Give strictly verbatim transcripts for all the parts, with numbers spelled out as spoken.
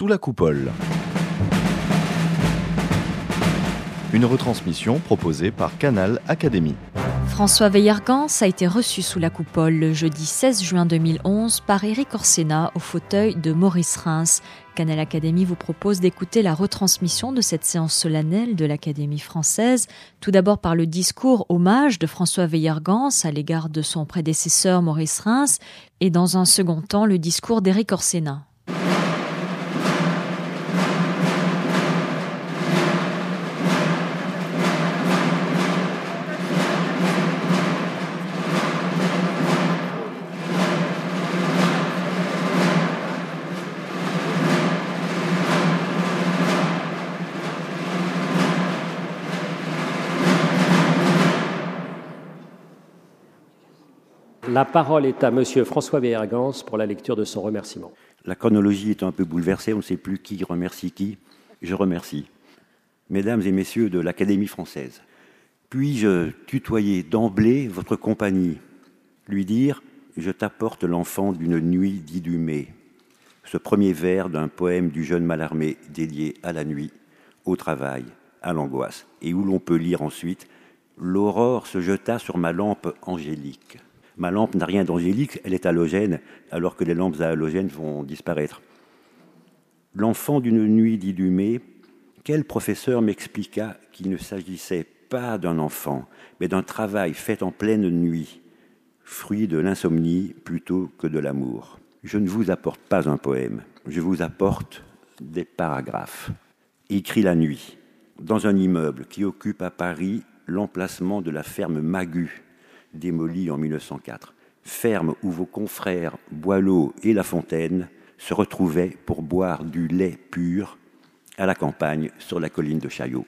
Sous la coupole. Une retransmission proposée par Canal Académie. François Weiergans a été reçu sous la coupole le jeudi seize juin deux mille onze par Éric Orsena au fauteuil de Maurice Reims. Canal Académie vous propose d'écouter la retransmission de cette séance solennelle de l'Académie française, tout d'abord par le discours hommage de François Weiergans à l'égard de son prédécesseur Maurice Reims, et dans un second temps le discours d'Éric Orsena. La parole est à Monsieur François Weiergans pour la lecture de son remerciement. La chronologie est un peu bouleversée, on ne sait plus qui remercie qui. Je remercie. Mesdames et messieurs de l'Académie française, puis-je tutoyer d'emblée votre compagnie, lui dire « Je t'apporte l'enfant d'une nuit d'Idumée », ce premier vers d'un poème du jeune Mallarmé dédié à la nuit, au travail, à l'angoisse, et où l'on peut lire ensuite « L'aurore se jeta sur ma lampe angélique ». Ma lampe n'a rien d'angélique, elle est halogène, alors que les lampes à halogène vont disparaître. L'enfant d'une nuit d'Idumée, quel professeur m'expliqua qu'il ne s'agissait pas d'un enfant, mais d'un travail fait en pleine nuit, fruit de l'insomnie plutôt que de l'amour. Je ne vous apporte pas un poème, je vous apporte des paragraphes. Écrit la nuit, dans un immeuble qui occupe à Paris l'emplacement de la ferme Magu, démolie en mille neuf cent quatre, ferme où vos confrères Boileau et La Fontaine se retrouvaient pour boire du lait pur à la campagne sur la colline de Chaillot.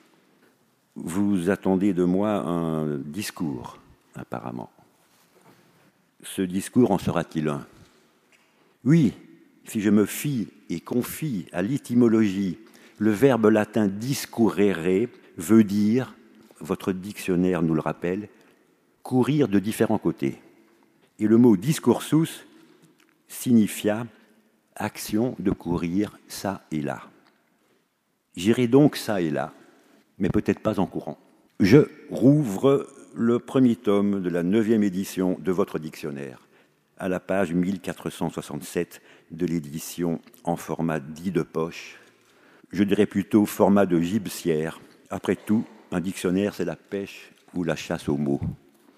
Vous attendez de moi un discours, apparemment. Ce discours en sera-t-il un ? Oui, si je me fie et confie à l'étymologie, le verbe latin discurrere veut dire, votre dictionnaire nous le rappelle, courir de différents côtés. Et le mot discursus signifia action de courir ça et là. J'irai donc ça et là, mais peut-être pas en courant. Je rouvre le premier tome de la neuvième édition de votre dictionnaire, à la page mille quatre cent soixante-sept de l'édition en format dit de poche. Je dirais plutôt format de gibecière. Après tout, un dictionnaire, c'est la pêche ou la chasse aux mots.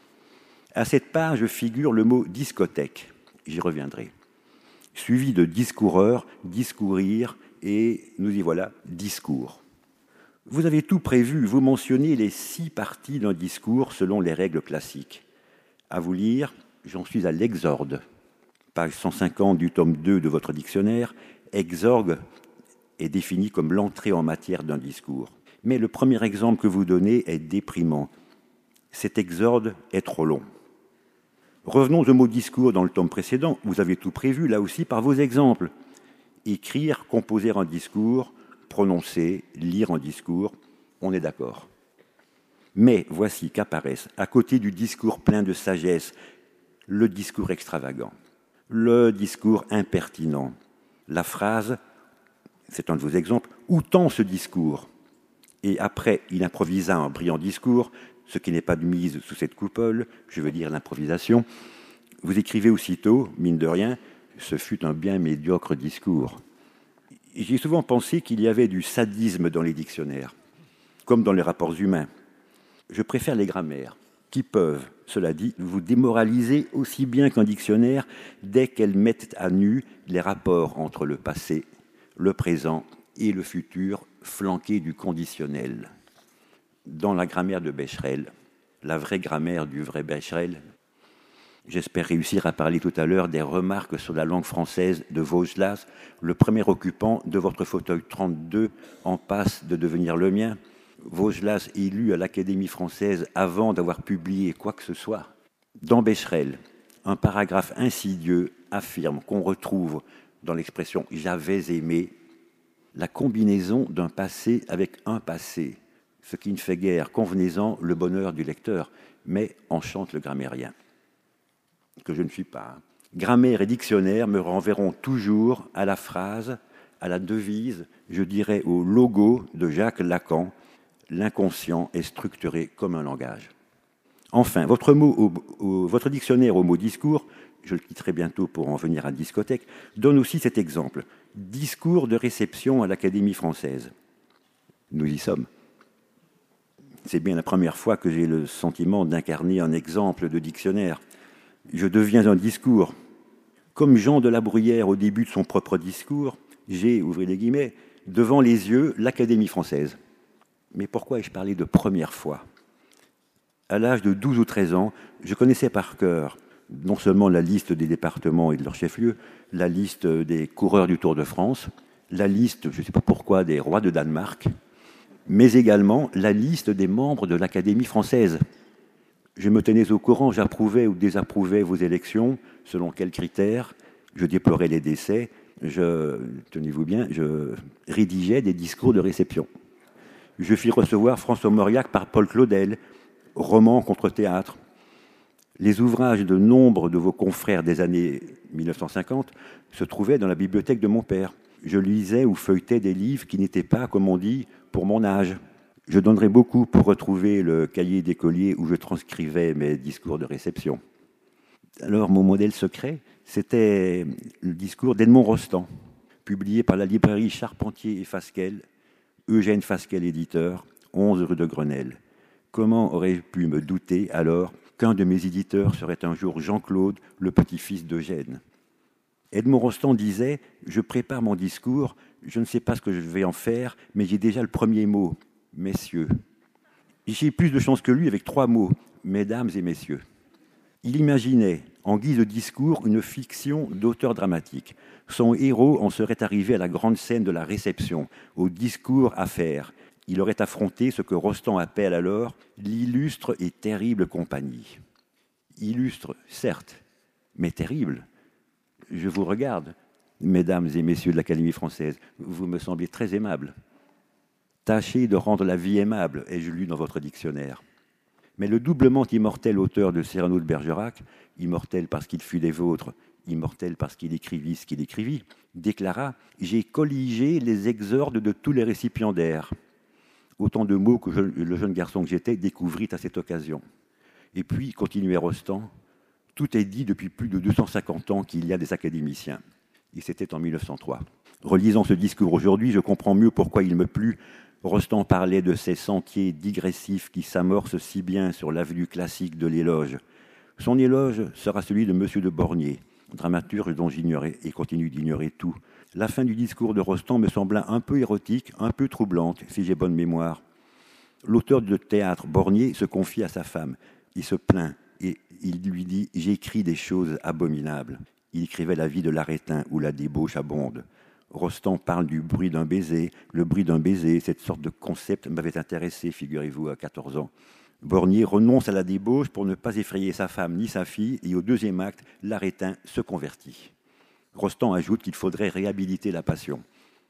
À cette page figure le mot discothèque, j'y reviendrai, suivi de discoureur, discourir et, nous y voilà, discours. Vous avez tout prévu, vous mentionnez les six parties d'un discours selon les règles classiques. À vous lire, j'en suis à l'exorde, page cent cinquante du tome deux de votre dictionnaire. Exorgue est défini comme l'entrée en matière d'un discours. Mais le premier exemple que vous donnez est déprimant. Cet exorde est trop long. Revenons au mot discours dans le tome précédent. Vous avez tout prévu, là aussi, par vos exemples. Écrire, composer un discours, prononcer, lire un discours, on est d'accord. Mais voici qu'apparaissent, à côté du discours plein de sagesse, le discours extravagant, le discours impertinent. La phrase, c'est un de vos exemples, « Où tend ce discours ?» Et après, il improvisa un brillant discours, ce qui n'est pas de mise sous cette coupole, je veux dire l'improvisation. Vous écrivez aussitôt, mine de rien, ce fut un bien médiocre discours. J'ai souvent pensé qu'il y avait du sadisme dans les dictionnaires, comme dans les rapports humains. Je préfère les grammaires, qui peuvent, cela dit, vous démoraliser aussi bien qu'un dictionnaire dès qu'elles mettent à nu les rapports entre le passé, le présent et le futur, flanqués du conditionnel. Dans la grammaire de Becherel, la vraie grammaire du vrai Becherel, j'espère réussir à parler tout à l'heure des remarques sur la langue française de Vaugelas, le premier occupant de votre fauteuil trente-deux en passe de devenir le mien. Vaugelas élu à l'Académie française avant d'avoir publié quoi que ce soit. Dans Becherel, un paragraphe insidieux affirme qu'on retrouve dans l'expression « j'avais aimé » la combinaison d'un passé avec un passé, ce qui ne fait guère, convenez-en, le bonheur du lecteur, mais enchante le grammairien, que je ne suis pas. Grammaire et dictionnaire me renverront toujours à la phrase à la devise, je dirais au logo de Jacques Lacan, l'inconscient est structuré comme un langage. Enfin, votre, mot au, au, votre dictionnaire au mot discours, je le quitterai bientôt pour en venir à discothèque, donne aussi cet exemple. Discours de réception à l'Académie française. Nous y sommes. C'est bien la première fois que j'ai le sentiment d'incarner un exemple de dictionnaire. Je deviens un discours. Comme Jean de la Bruyère au début de son propre discours, j'ai, ouvrez les guillemets, devant les yeux l'Académie française. Mais pourquoi ai-je parlé de première fois ? À l'âge de douze ou treize ans, je connaissais par cœur non seulement la liste des départements et de leurs chefs-lieux, la liste des coureurs du Tour de France, la liste, je ne sais pas pourquoi, des rois de Danemark, mais également la liste des membres de l'Académie française. Je me tenais au courant, j'approuvais ou désapprouvais vos élections, selon quels critères, je déplorais les décès, je, tenez-vous bien, je rédigeais des discours de réception. Je fis recevoir François Mauriac par Paul Claudel, roman contre théâtre. Les ouvrages de nombre de vos confrères des années mille neuf cent cinquante se trouvaient dans la bibliothèque de mon père. Je lisais ou feuilletais des livres qui n'étaient pas, comme on dit, pour mon âge. Je donnerais beaucoup pour retrouver le cahier d'écolier où je transcrivais mes discours de réception. Alors, mon modèle secret, c'était le discours d'Edmond Rostand, publié par la librairie Charpentier et Fasquelle, Eugène Fasquelle éditeur, onze rue de Grenelle. Comment aurais-je pu me douter alors qu'un de mes éditeurs serait un jour Jean-Claude, le petit-fils d'Eugène ? Edmond Rostand disait « Je prépare mon discours, je ne sais pas ce que je vais en faire, mais j'ai déjà le premier mot, messieurs. J'ai plus de chance que lui avec trois mots, mesdames et messieurs. » Il imaginait, en guise de discours, une fiction d'auteur dramatique. Son héros en serait arrivé à la grande scène de la réception, au discours à faire. Il aurait affronté ce que Rostand appelle alors l'illustre et terrible compagnie. Illustre, certes, mais terrible. Je vous regarde, mesdames et messieurs de l'Académie française, vous me semblez très aimables. Tâchez de rendre la vie aimable, ai-je lu dans votre dictionnaire. Mais le doublement immortel auteur de Cyrano de Bergerac, immortel parce qu'il fut des vôtres, immortel parce qu'il écrivit ce qu'il écrivit, déclara « J'ai colligé les exordes de tous les récipiendaires ». Autant de mots que je, le jeune garçon que j'étais découvrit à cette occasion. Et puis, continuait Rostand, tout est dit depuis plus de deux cent cinquante ans qu'il y a des académiciens. Et c'était en mille neuf cent trois. Relisant ce discours aujourd'hui, je comprends mieux pourquoi il me plut. Rostand parlait de ces sentiers digressifs qui s'amorcent si bien sur l'avenue classique de l'éloge. Son éloge sera celui de Monsieur de Bornier, dramaturge dont j'ignorais et continue d'ignorer tout. La fin du discours de Rostand me sembla un peu érotique, un peu troublante, si j'ai bonne mémoire. L'auteur de théâtre, Bornier, se confie à sa femme. Il se plaint et il lui dit « J'écris des choses abominables ». Il écrivait la vie de l'Arétin où la débauche abonde. Rostand parle du bruit d'un baiser. Le bruit d'un baiser, cette sorte de concept m'avait intéressé, figurez-vous, à quatorze ans. Bornier renonce à la débauche pour ne pas effrayer sa femme ni sa fille, et au deuxième acte, l'Arétin se convertit. Rostand ajoute qu'il faudrait réhabiliter la passion.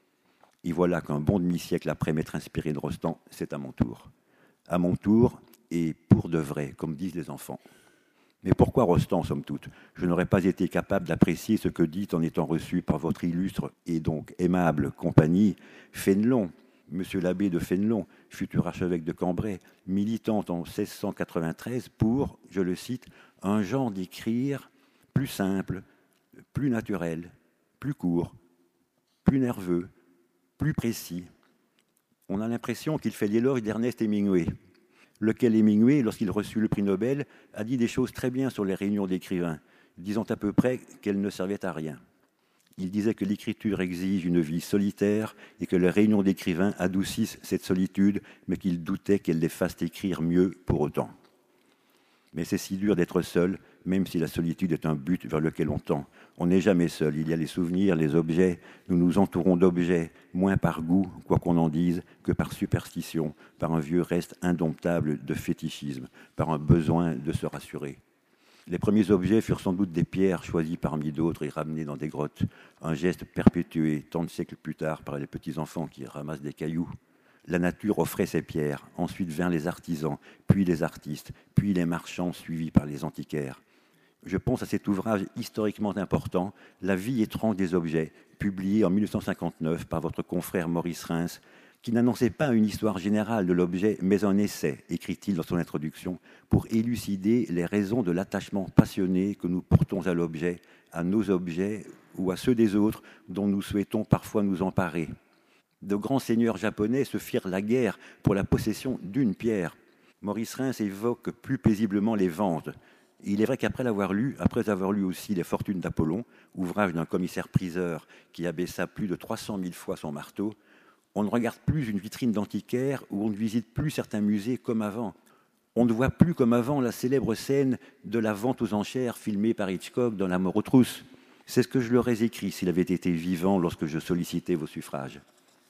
Et voilà qu'un bon demi-siècle après m'être inspiré de Rostand, c'est à mon tour. À mon tour, et pour de vrai, comme disent les enfants. Mais pourquoi Rostand, somme toute ? Je n'aurais pas été capable d'apprécier ce que dit en étant reçu par votre illustre et donc aimable compagnie, Fénelon, Monsieur l'abbé de Fénelon, futur archevêque de Cambrai, militant en seize cent quatre-vingt-treize pour, je le cite, un genre d'écrire plus simple, plus naturel, plus court, plus nerveux, plus précis. On a l'impression qu'il fait l'éloge d'Ernest Hemingway, lequel Hemingway, lorsqu'il reçut le prix Nobel, a dit des choses très bien sur les réunions d'écrivains, disant à peu près qu'elles ne servaient à rien. Il disait que l'écriture exige une vie solitaire et que les réunions d'écrivains adoucissent cette solitude, mais qu'il doutait qu'elles les fassent écrire mieux pour autant. Mais c'est si dur d'être seul, même si la solitude est un but vers lequel on tend. On n'est jamais seul, il y a les souvenirs, les objets, nous nous entourons d'objets, moins par goût, quoi qu'on en dise, que par superstition, par un vieux reste indomptable de fétichisme, par un besoin de se rassurer. Les premiers objets furent sans doute des pierres choisies parmi d'autres et ramenées dans des grottes, un geste perpétué tant de siècles plus tard par les petits-enfants qui ramassent des cailloux. La nature offrait ces pierres, ensuite vinrent les artisans, puis les artistes, puis les marchands suivis par les antiquaires. Je pense à cet ouvrage historiquement important, La vie étrange des objets, publié en mille neuf cent cinquante-neuf par votre confrère Maurice Reims, qui n'annonçait pas une histoire générale de l'objet, mais un essai, écrit-il dans son introduction, pour élucider les raisons de l'attachement passionné que nous portons à l'objet, à nos objets ou à ceux des autres dont nous souhaitons parfois nous emparer. De grands seigneurs japonais se firent la guerre pour la possession d'une pierre. Maurice Reims évoque plus paisiblement les ventes. Il est vrai qu'après l'avoir lu, après avoir lu aussi Les Fortunes d'Apollon, ouvrage d'un commissaire-priseur qui abaissa plus de trois cent mille fois son marteau, on ne regarde plus une vitrine d'antiquaire ou on ne visite plus certains musées comme avant. On ne voit plus comme avant la célèbre scène de la vente aux enchères filmée par Hitchcock dans La mort aux trousses. C'est ce que je leur ai écrit s'il avait été vivant lorsque je sollicitais vos suffrages.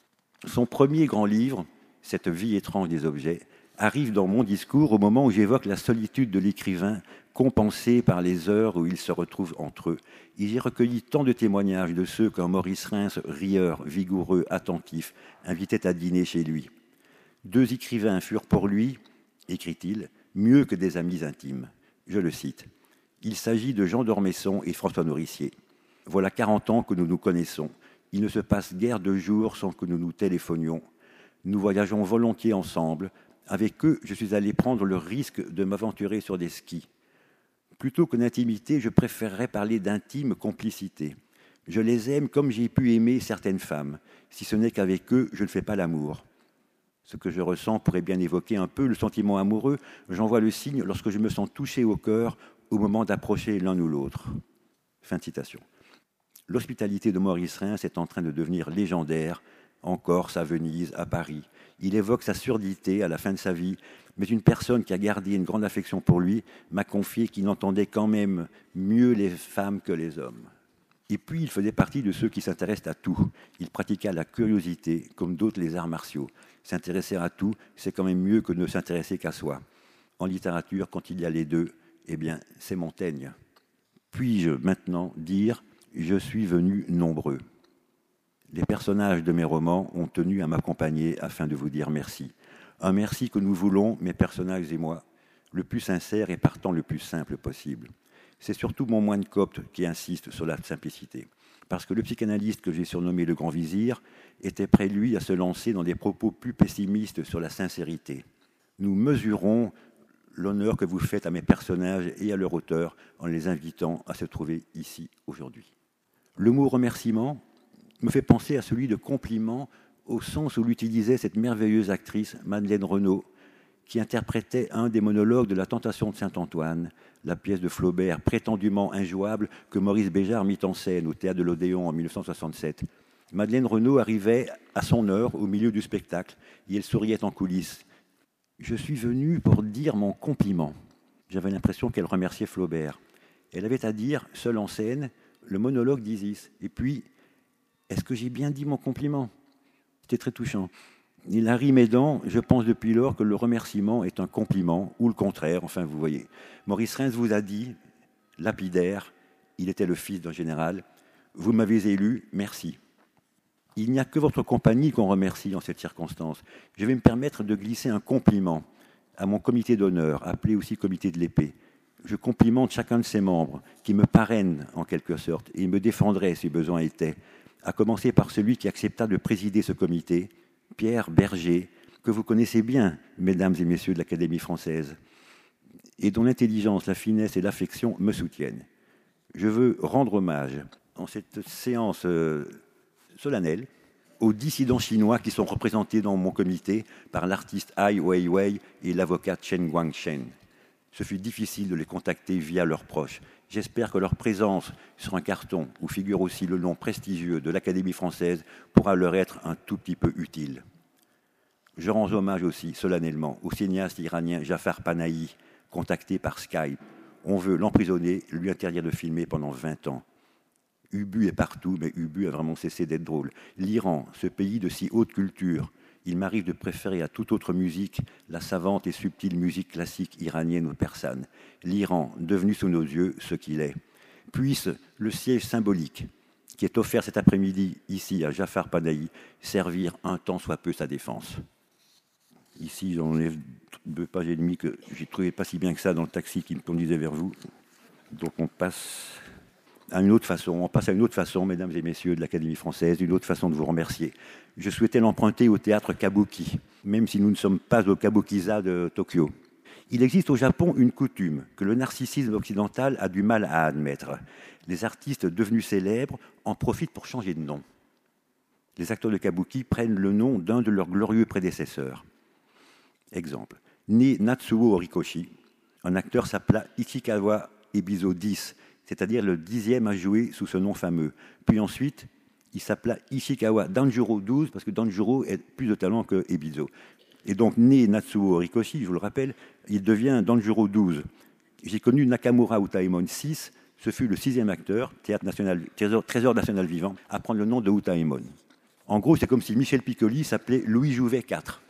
Son premier grand livre, Cette vie étrange des objets, arrive dans mon discours au moment où j'évoque la solitude de l'écrivain, compensée par les heures où ils se retrouvent entre eux. Et j'ai recueilli tant de témoignages de ceux qu'un Maurice Reims, rieur, vigoureux, attentif, invitait à dîner chez lui. Deux écrivains furent pour lui, écrit-il, mieux que des amis intimes. Je le cite. Il s'agit de Jean d'Ormesson et François Nourricier. Voilà quarante ans que nous nous connaissons. Il ne se passe guère de jours sans que nous nous téléphonions. Nous voyageons volontiers ensemble. Avec eux, je suis allé prendre le risque de m'aventurer sur des skis. Plutôt que d'intimité, je préférerais parler d'intime complicité. Je les aime comme j'ai pu aimer certaines femmes. Si ce n'est qu'avec eux, je ne fais pas l'amour. Ce que je ressens pourrait bien évoquer un peu le sentiment amoureux. J'en vois le signe lorsque je me sens touché au cœur au moment d'approcher l'un ou l'autre. Fin de citation. L'hospitalité de Maurice Reims est en train de devenir légendaire, en Corse, à Venise, à Paris. Il évoque sa surdité à la fin de sa vie, mais une personne qui a gardé une grande affection pour lui m'a confié qu'il entendait quand même mieux les femmes que les hommes. Et puis, il faisait partie de ceux qui s'intéressent à tout. Il pratiqua la curiosité, comme d'autres les arts martiaux. S'intéresser à tout, c'est quand même mieux que de ne s'intéresser qu'à soi. En littérature, quand il y a les deux, eh bien, c'est Montaigne. Puis-je maintenant dire « Je suis venu nombreux ». Les personnages de mes romans ont tenu à m'accompagner afin de vous dire merci. Un merci que nous voulons, mes personnages et moi, le plus sincère et partant le plus simple possible. C'est surtout mon moine copte qui insiste sur la simplicité. Parce que le psychanalyste que j'ai surnommé le Grand Vizir était prêt, lui, à se lancer dans des propos plus pessimistes sur la sincérité. Nous mesurons l'honneur que vous faites à mes personnages et à leur auteur en les invitant à se trouver ici aujourd'hui. Le mot remerciement me fait penser à celui de compliment au sens où l'utilisait cette merveilleuse actrice Madeleine Renaud, qui interprétait un des monologues de La Tentation de Saint-Antoine, la pièce de Flaubert prétendument injouable que Maurice Béjart mit en scène au Théâtre de l'Odéon en mille neuf cent soixante-sept. Madeleine Renaud arrivait à son heure au milieu du spectacle et elle souriait en coulisses. « Je suis venue pour dire mon compliment ». J'avais l'impression qu'elle remerciait Flaubert. Elle avait à dire, seule en scène, le monologue d'Isis. Et puis, est-ce que j'ai bien dit mon compliment ? C'était très touchant. Et la rime aidant, je pense depuis lors que le remerciement est un compliment, ou le contraire, enfin vous voyez. Maurice Reims vous a dit, lapidaire, il était le fils d'un général, vous m'avez élu, merci. Il n'y a que votre compagnie qu'on remercie en cette circonstance. Je vais me permettre de glisser un compliment à mon comité d'honneur, appelé aussi comité de l'épée. Je complimente chacun de ses membres, qui me parraine en quelque sorte, et me défendrait si besoin était, à commencer par celui qui accepta de présider ce comité, Pierre Berger, que vous connaissez bien, mesdames et messieurs de l'Académie française, et dont l'intelligence, la finesse et l'affection me soutiennent. Je veux rendre hommage, en cette séance euh, solennelle, aux dissidents chinois qui sont représentés dans mon comité par l'artiste Ai Weiwei et l'avocat Chen Guangchen. Ce fut difficile de les contacter via leurs proches. J'espère que leur présence sur un carton où figure aussi le nom prestigieux de l'Académie française pourra leur être un tout petit peu utile. Je rends hommage aussi solennellement au cinéaste iranien Jafar Panahi, contacté par Skype. On veut l'emprisonner, lui interdire de filmer pendant vingt ans. Ubu est partout, mais Ubu a vraiment cessé d'être drôle. L'Iran, ce pays de si haute culture, il m'arrive de préférer à toute autre musique la savante et subtile musique classique iranienne ou persane. L'Iran, devenu sous nos yeux ce qu'il est. Puisse le siège symbolique qui est offert cet après-midi ici à Jafar Panahi servir un tant soit peu sa défense. Ici, j'enlève deux pages et demie que j'ai trouvé pas si bien que ça dans le taxi qui me conduisait vers vous. Donc on passe à une autre façon, on passe à une autre façon, mesdames et messieurs de l'Académie française, une autre façon de vous remercier. Je souhaitais l'emprunter au théâtre Kabuki, même si nous ne sommes pas au Kabukiza de Tokyo. Il existe au Japon une coutume que le narcissisme occidental a du mal à admettre. Les artistes devenus célèbres en profitent pour changer de nom. Les acteurs de Kabuki prennent le nom d'un de leurs glorieux prédécesseurs. Exemple, né Natsuo Horikoshi, un acteur s'appela Ichikawa Ebizo dix, c'est-à-dire le dixième à jouer sous ce nom fameux. Puis ensuite, il s'appela Ishikawa Danjuro douze, parce que Danjuro a plus de talent que Ebizo. Et donc, né Natsuo Horikoshi, je vous le rappelle, il devient Danjuro douze. J'ai connu Nakamura Utaemon six, ce fut le sixième acteur, théâtre national, trésor, trésor national vivant, à prendre le nom de Utaemon. En gros, c'est comme si Michel Piccoli s'appelait Louis Jouvet quatre.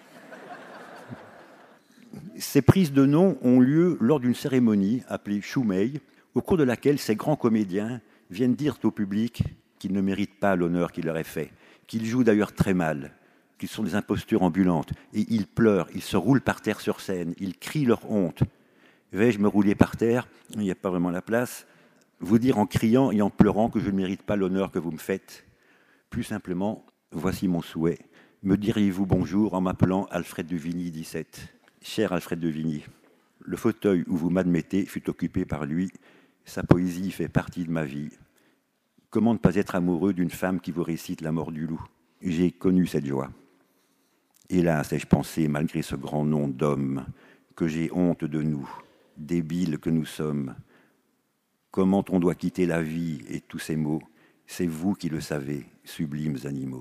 Ces prises de nom ont lieu lors d'une cérémonie appelée Shumei, au cours de laquelle ces grands comédiens viennent dire au public qu'ils ne méritent pas l'honneur qui leur est fait, qu'ils jouent d'ailleurs très mal, qu'ils sont des impostures ambulantes, et ils pleurent, ils se roulent par terre sur scène, ils crient leur honte. Vais-je me rouler par terre? Il n'y a pas vraiment la place. Vous dire en criant et en pleurant que je ne mérite pas l'honneur que vous me faites. Plus simplement, voici mon souhait. Me diriez-vous bonjour en m'appelant Alfred de Vigny dix-sept? Cher Alfred de Vigny, le fauteuil où vous m'admettez fut occupé par lui. Sa poésie fait partie de ma vie. Comment ne pas être amoureux d'une femme qui vous récite la mort du loup? J'ai connu cette joie. Hélas, ai-je pensé, malgré ce grand nom d'homme, que j'ai honte de nous, débiles que nous sommes. Comment on doit quitter la vie et tous ces mots, c'est vous qui le savez, sublimes animaux.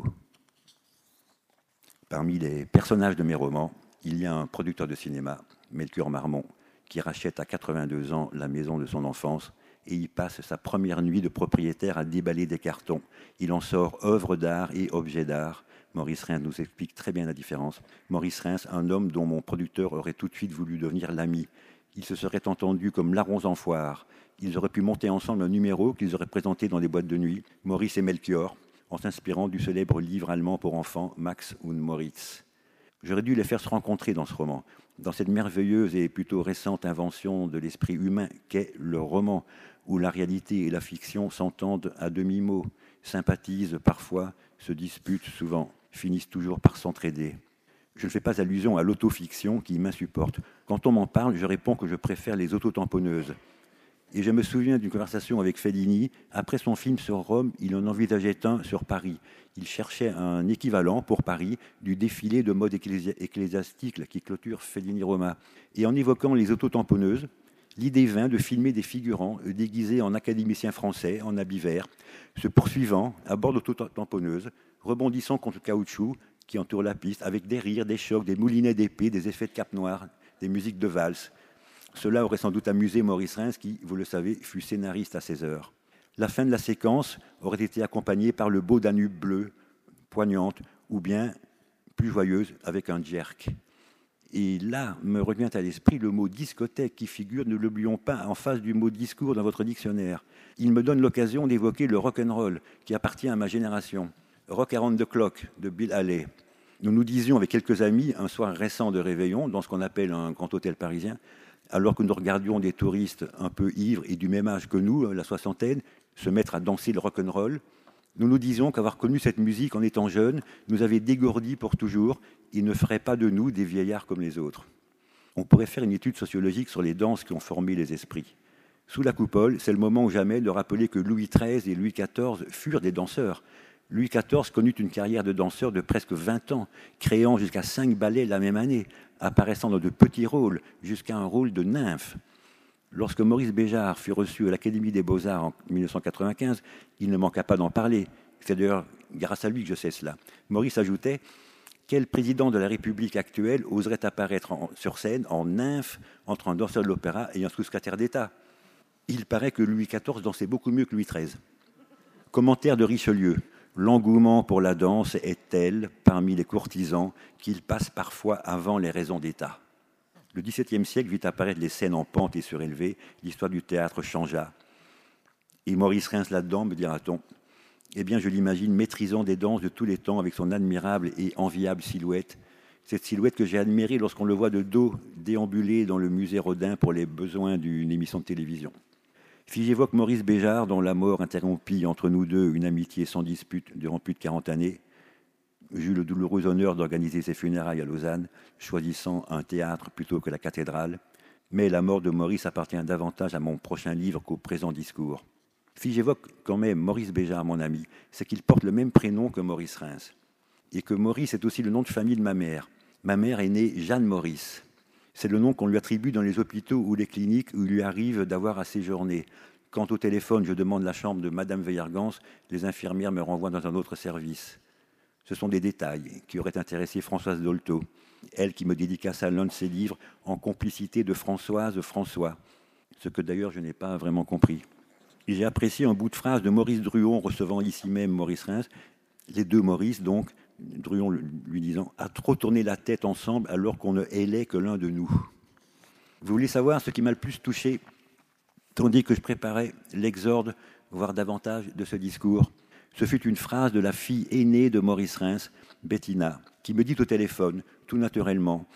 Parmi les personnages de mes romans, il y a un producteur de cinéma, Melchior Marmont, qui rachète à quatre-vingt-deux ans la maison de son enfance et y passe sa première nuit de propriétaire à déballer des cartons. Il en sort œuvres d'art et objets d'art. Maurice Reims nous explique très bien la différence. Maurice Reims, un homme dont mon producteur aurait tout de suite voulu devenir l'ami. Ils se seraient entendus comme larrons en foire. Ils auraient pu monter ensemble un numéro qu'ils auraient présenté dans des boîtes de nuit, Maurice et Melchior, en s'inspirant du célèbre livre allemand pour enfants Max und Moritz. J'aurais dû les faire se rencontrer dans ce roman, dans cette merveilleuse et plutôt récente invention de l'esprit humain qu'est le roman, où la réalité et la fiction s'entendent à demi-mot, sympathisent parfois, se disputent souvent, finissent toujours par s'entraider. Je ne fais pas allusion à l'autofiction qui m'insupporte. Quand on m'en parle, je réponds que je préfère les autotamponneuses. Et je me souviens d'une conversation avec Fellini. Après son film sur Rome, il en envisageait un sur Paris. Il cherchait un équivalent pour Paris du défilé de mode ecclési- ecclésiastique qui clôture Fellini Roma. Et en évoquant les autotamponneuses, l'idée vint de filmer des figurants déguisés en académiciens français, en habits verts, se poursuivant à bord d'autotamponneuses, rebondissant contre le caoutchouc qui entoure la piste, avec des rires, des chocs, des moulinets d'épée, des effets de cape noire, des musiques de valse. Cela aurait sans doute amusé Maurice Reims qui, vous le savez, fut scénariste à ses heures. La fin de la séquence aurait été accompagnée par le beau Danube bleu, poignante, ou bien plus joyeuse, avec un jerk. Et là me revient à l'esprit le mot discothèque qui figure, ne l'oublions pas, en face du mot discours dans votre dictionnaire. Il me donne l'occasion d'évoquer le rock'n'roll qui appartient à ma génération. Rock Around the Clock de Bill Haley. Nous nous disions avec quelques amis un soir récent de réveillon dans ce qu'on appelle un grand hôtel parisien, alors que nous regardions des touristes un peu ivres et du même âge que nous, la soixantaine, se mettre à danser le rock'n'roll. Nous nous disions qu'avoir connu cette musique en étant jeunes nous avait dégourdis pour toujours et ne ferait pas de nous des vieillards comme les autres. On pourrait faire une étude sociologique sur les danses qui ont formé les esprits. Sous la coupole, c'est le moment ou jamais de rappeler que Louis treize et Louis quatorze furent des danseurs. Louis quatorze connut une carrière de danseur de presque vingt ans, créant jusqu'à cinq ballets la même année, apparaissant dans de petits rôles, jusqu'à un rôle de nymphe. Lorsque Maurice Béjart fut reçu à l'Académie des Beaux-Arts en dix-neuf cent quatre-vingt-quinze, il ne manqua pas d'en parler. C'est d'ailleurs grâce à lui que je sais cela. Maurice ajoutait « Quel président de la République actuelle oserait apparaître en, sur scène en nymphe entre un danseur de l'opéra et un secrétaire d'État ?» Il paraît que Louis quatorze dansait beaucoup mieux que Louis treize. Commentaire de Richelieu. L'engouement pour la danse est tel, parmi les courtisans, qu'il passe parfois avant les raisons d'État. Le dix-septième siècle vit apparaître les scènes en pente et surélevées, l'histoire du théâtre changea. Et Maurice Reims là-dedans, me dira-t-on, eh bien je l'imagine maîtrisant des danses de tous les temps avec son admirable et enviable silhouette, cette silhouette que j'ai admirée lorsqu'on le voit de dos déambuler dans le musée Rodin pour les besoins d'une émission de télévision. Si j'évoque Maurice Béjart, dont la mort interrompit entre nous deux une amitié sans dispute durant plus de quarante années, j'eus le douloureux honneur d'organiser ses funérailles à Lausanne, choisissant un théâtre plutôt que la cathédrale. Mais la mort de Maurice appartient davantage à mon prochain livre qu'au présent discours. Si j'évoque quand même Maurice Béjart, mon ami, c'est qu'il porte le même prénom que Maurice Reims. Et que Maurice est aussi le nom de famille de ma mère. Ma mère est née Jeanne Maurice. C'est le nom qu'on lui attribue dans les hôpitaux ou les cliniques où il lui arrive d'avoir à séjourner. Quand au téléphone, je demande la chambre de Madame Veyergans, les infirmières me renvoient dans un autre service. Ce sont des détails qui auraient intéressé Françoise Dolto, elle qui me dédicaça l'un de ses livres en complicité de Françoise François, ce que d'ailleurs je n'ai pas vraiment compris. Et j'ai apprécié un bout de phrase de Maurice Druon recevant ici même Maurice Reims, les deux Maurice donc, Druon lui disant « à trop tourner la tête ensemble alors qu'on ne hélait que l'un de nous ». Vous voulez savoir ce qui m'a le plus touché, tandis que je préparais l'exorde, voire davantage, de ce discours? Ce fut une phrase de la fille aînée de Maurice Reims, Bettina, qui me dit au téléphone, tout naturellement,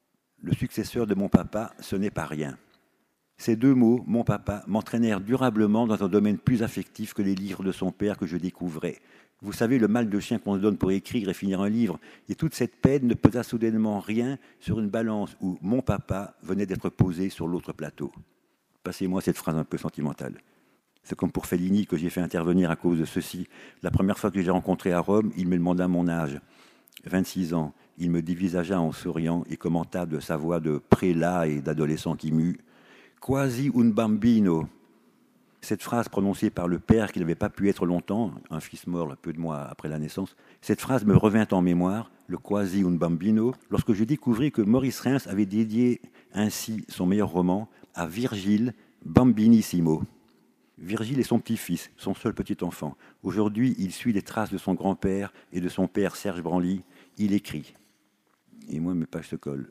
« le successeur de mon papa, ce n'est pas rien ». Ces deux mots, mon papa, m'entraînèrent durablement dans un domaine plus affectif que les livres de son père que je découvrais. Vous savez, le mal de chien qu'on se donne pour écrire et finir un livre, et toute cette peine ne pesa soudainement rien sur une balance où mon papa venait d'être posé sur l'autre plateau. Passez-moi cette phrase un peu sentimentale. C'est comme pour Fellini que j'ai fait intervenir à cause de ceci. La première fois que j'ai rencontré à Rome, il me demanda mon âge. vingt-six ans. Il me dévisagea en souriant et commenta de sa voix de prélat et d'adolescent qui mue. « Quasi un bambino ». Cette phrase prononcée par le père qui n'avait pas pu être longtemps, un fils mort peu de mois après la naissance, cette phrase me revint en mémoire, le quasi un bambino, lorsque je découvris que Maurice Reims avait dédié ainsi son meilleur roman à Virgile Bambinissimo. Virgile est son petit-fils, son seul petit enfant. Aujourd'hui, il suit les traces de son grand-père et de son père Serge Branly. Il écrit. Et moi, mes pages se collent.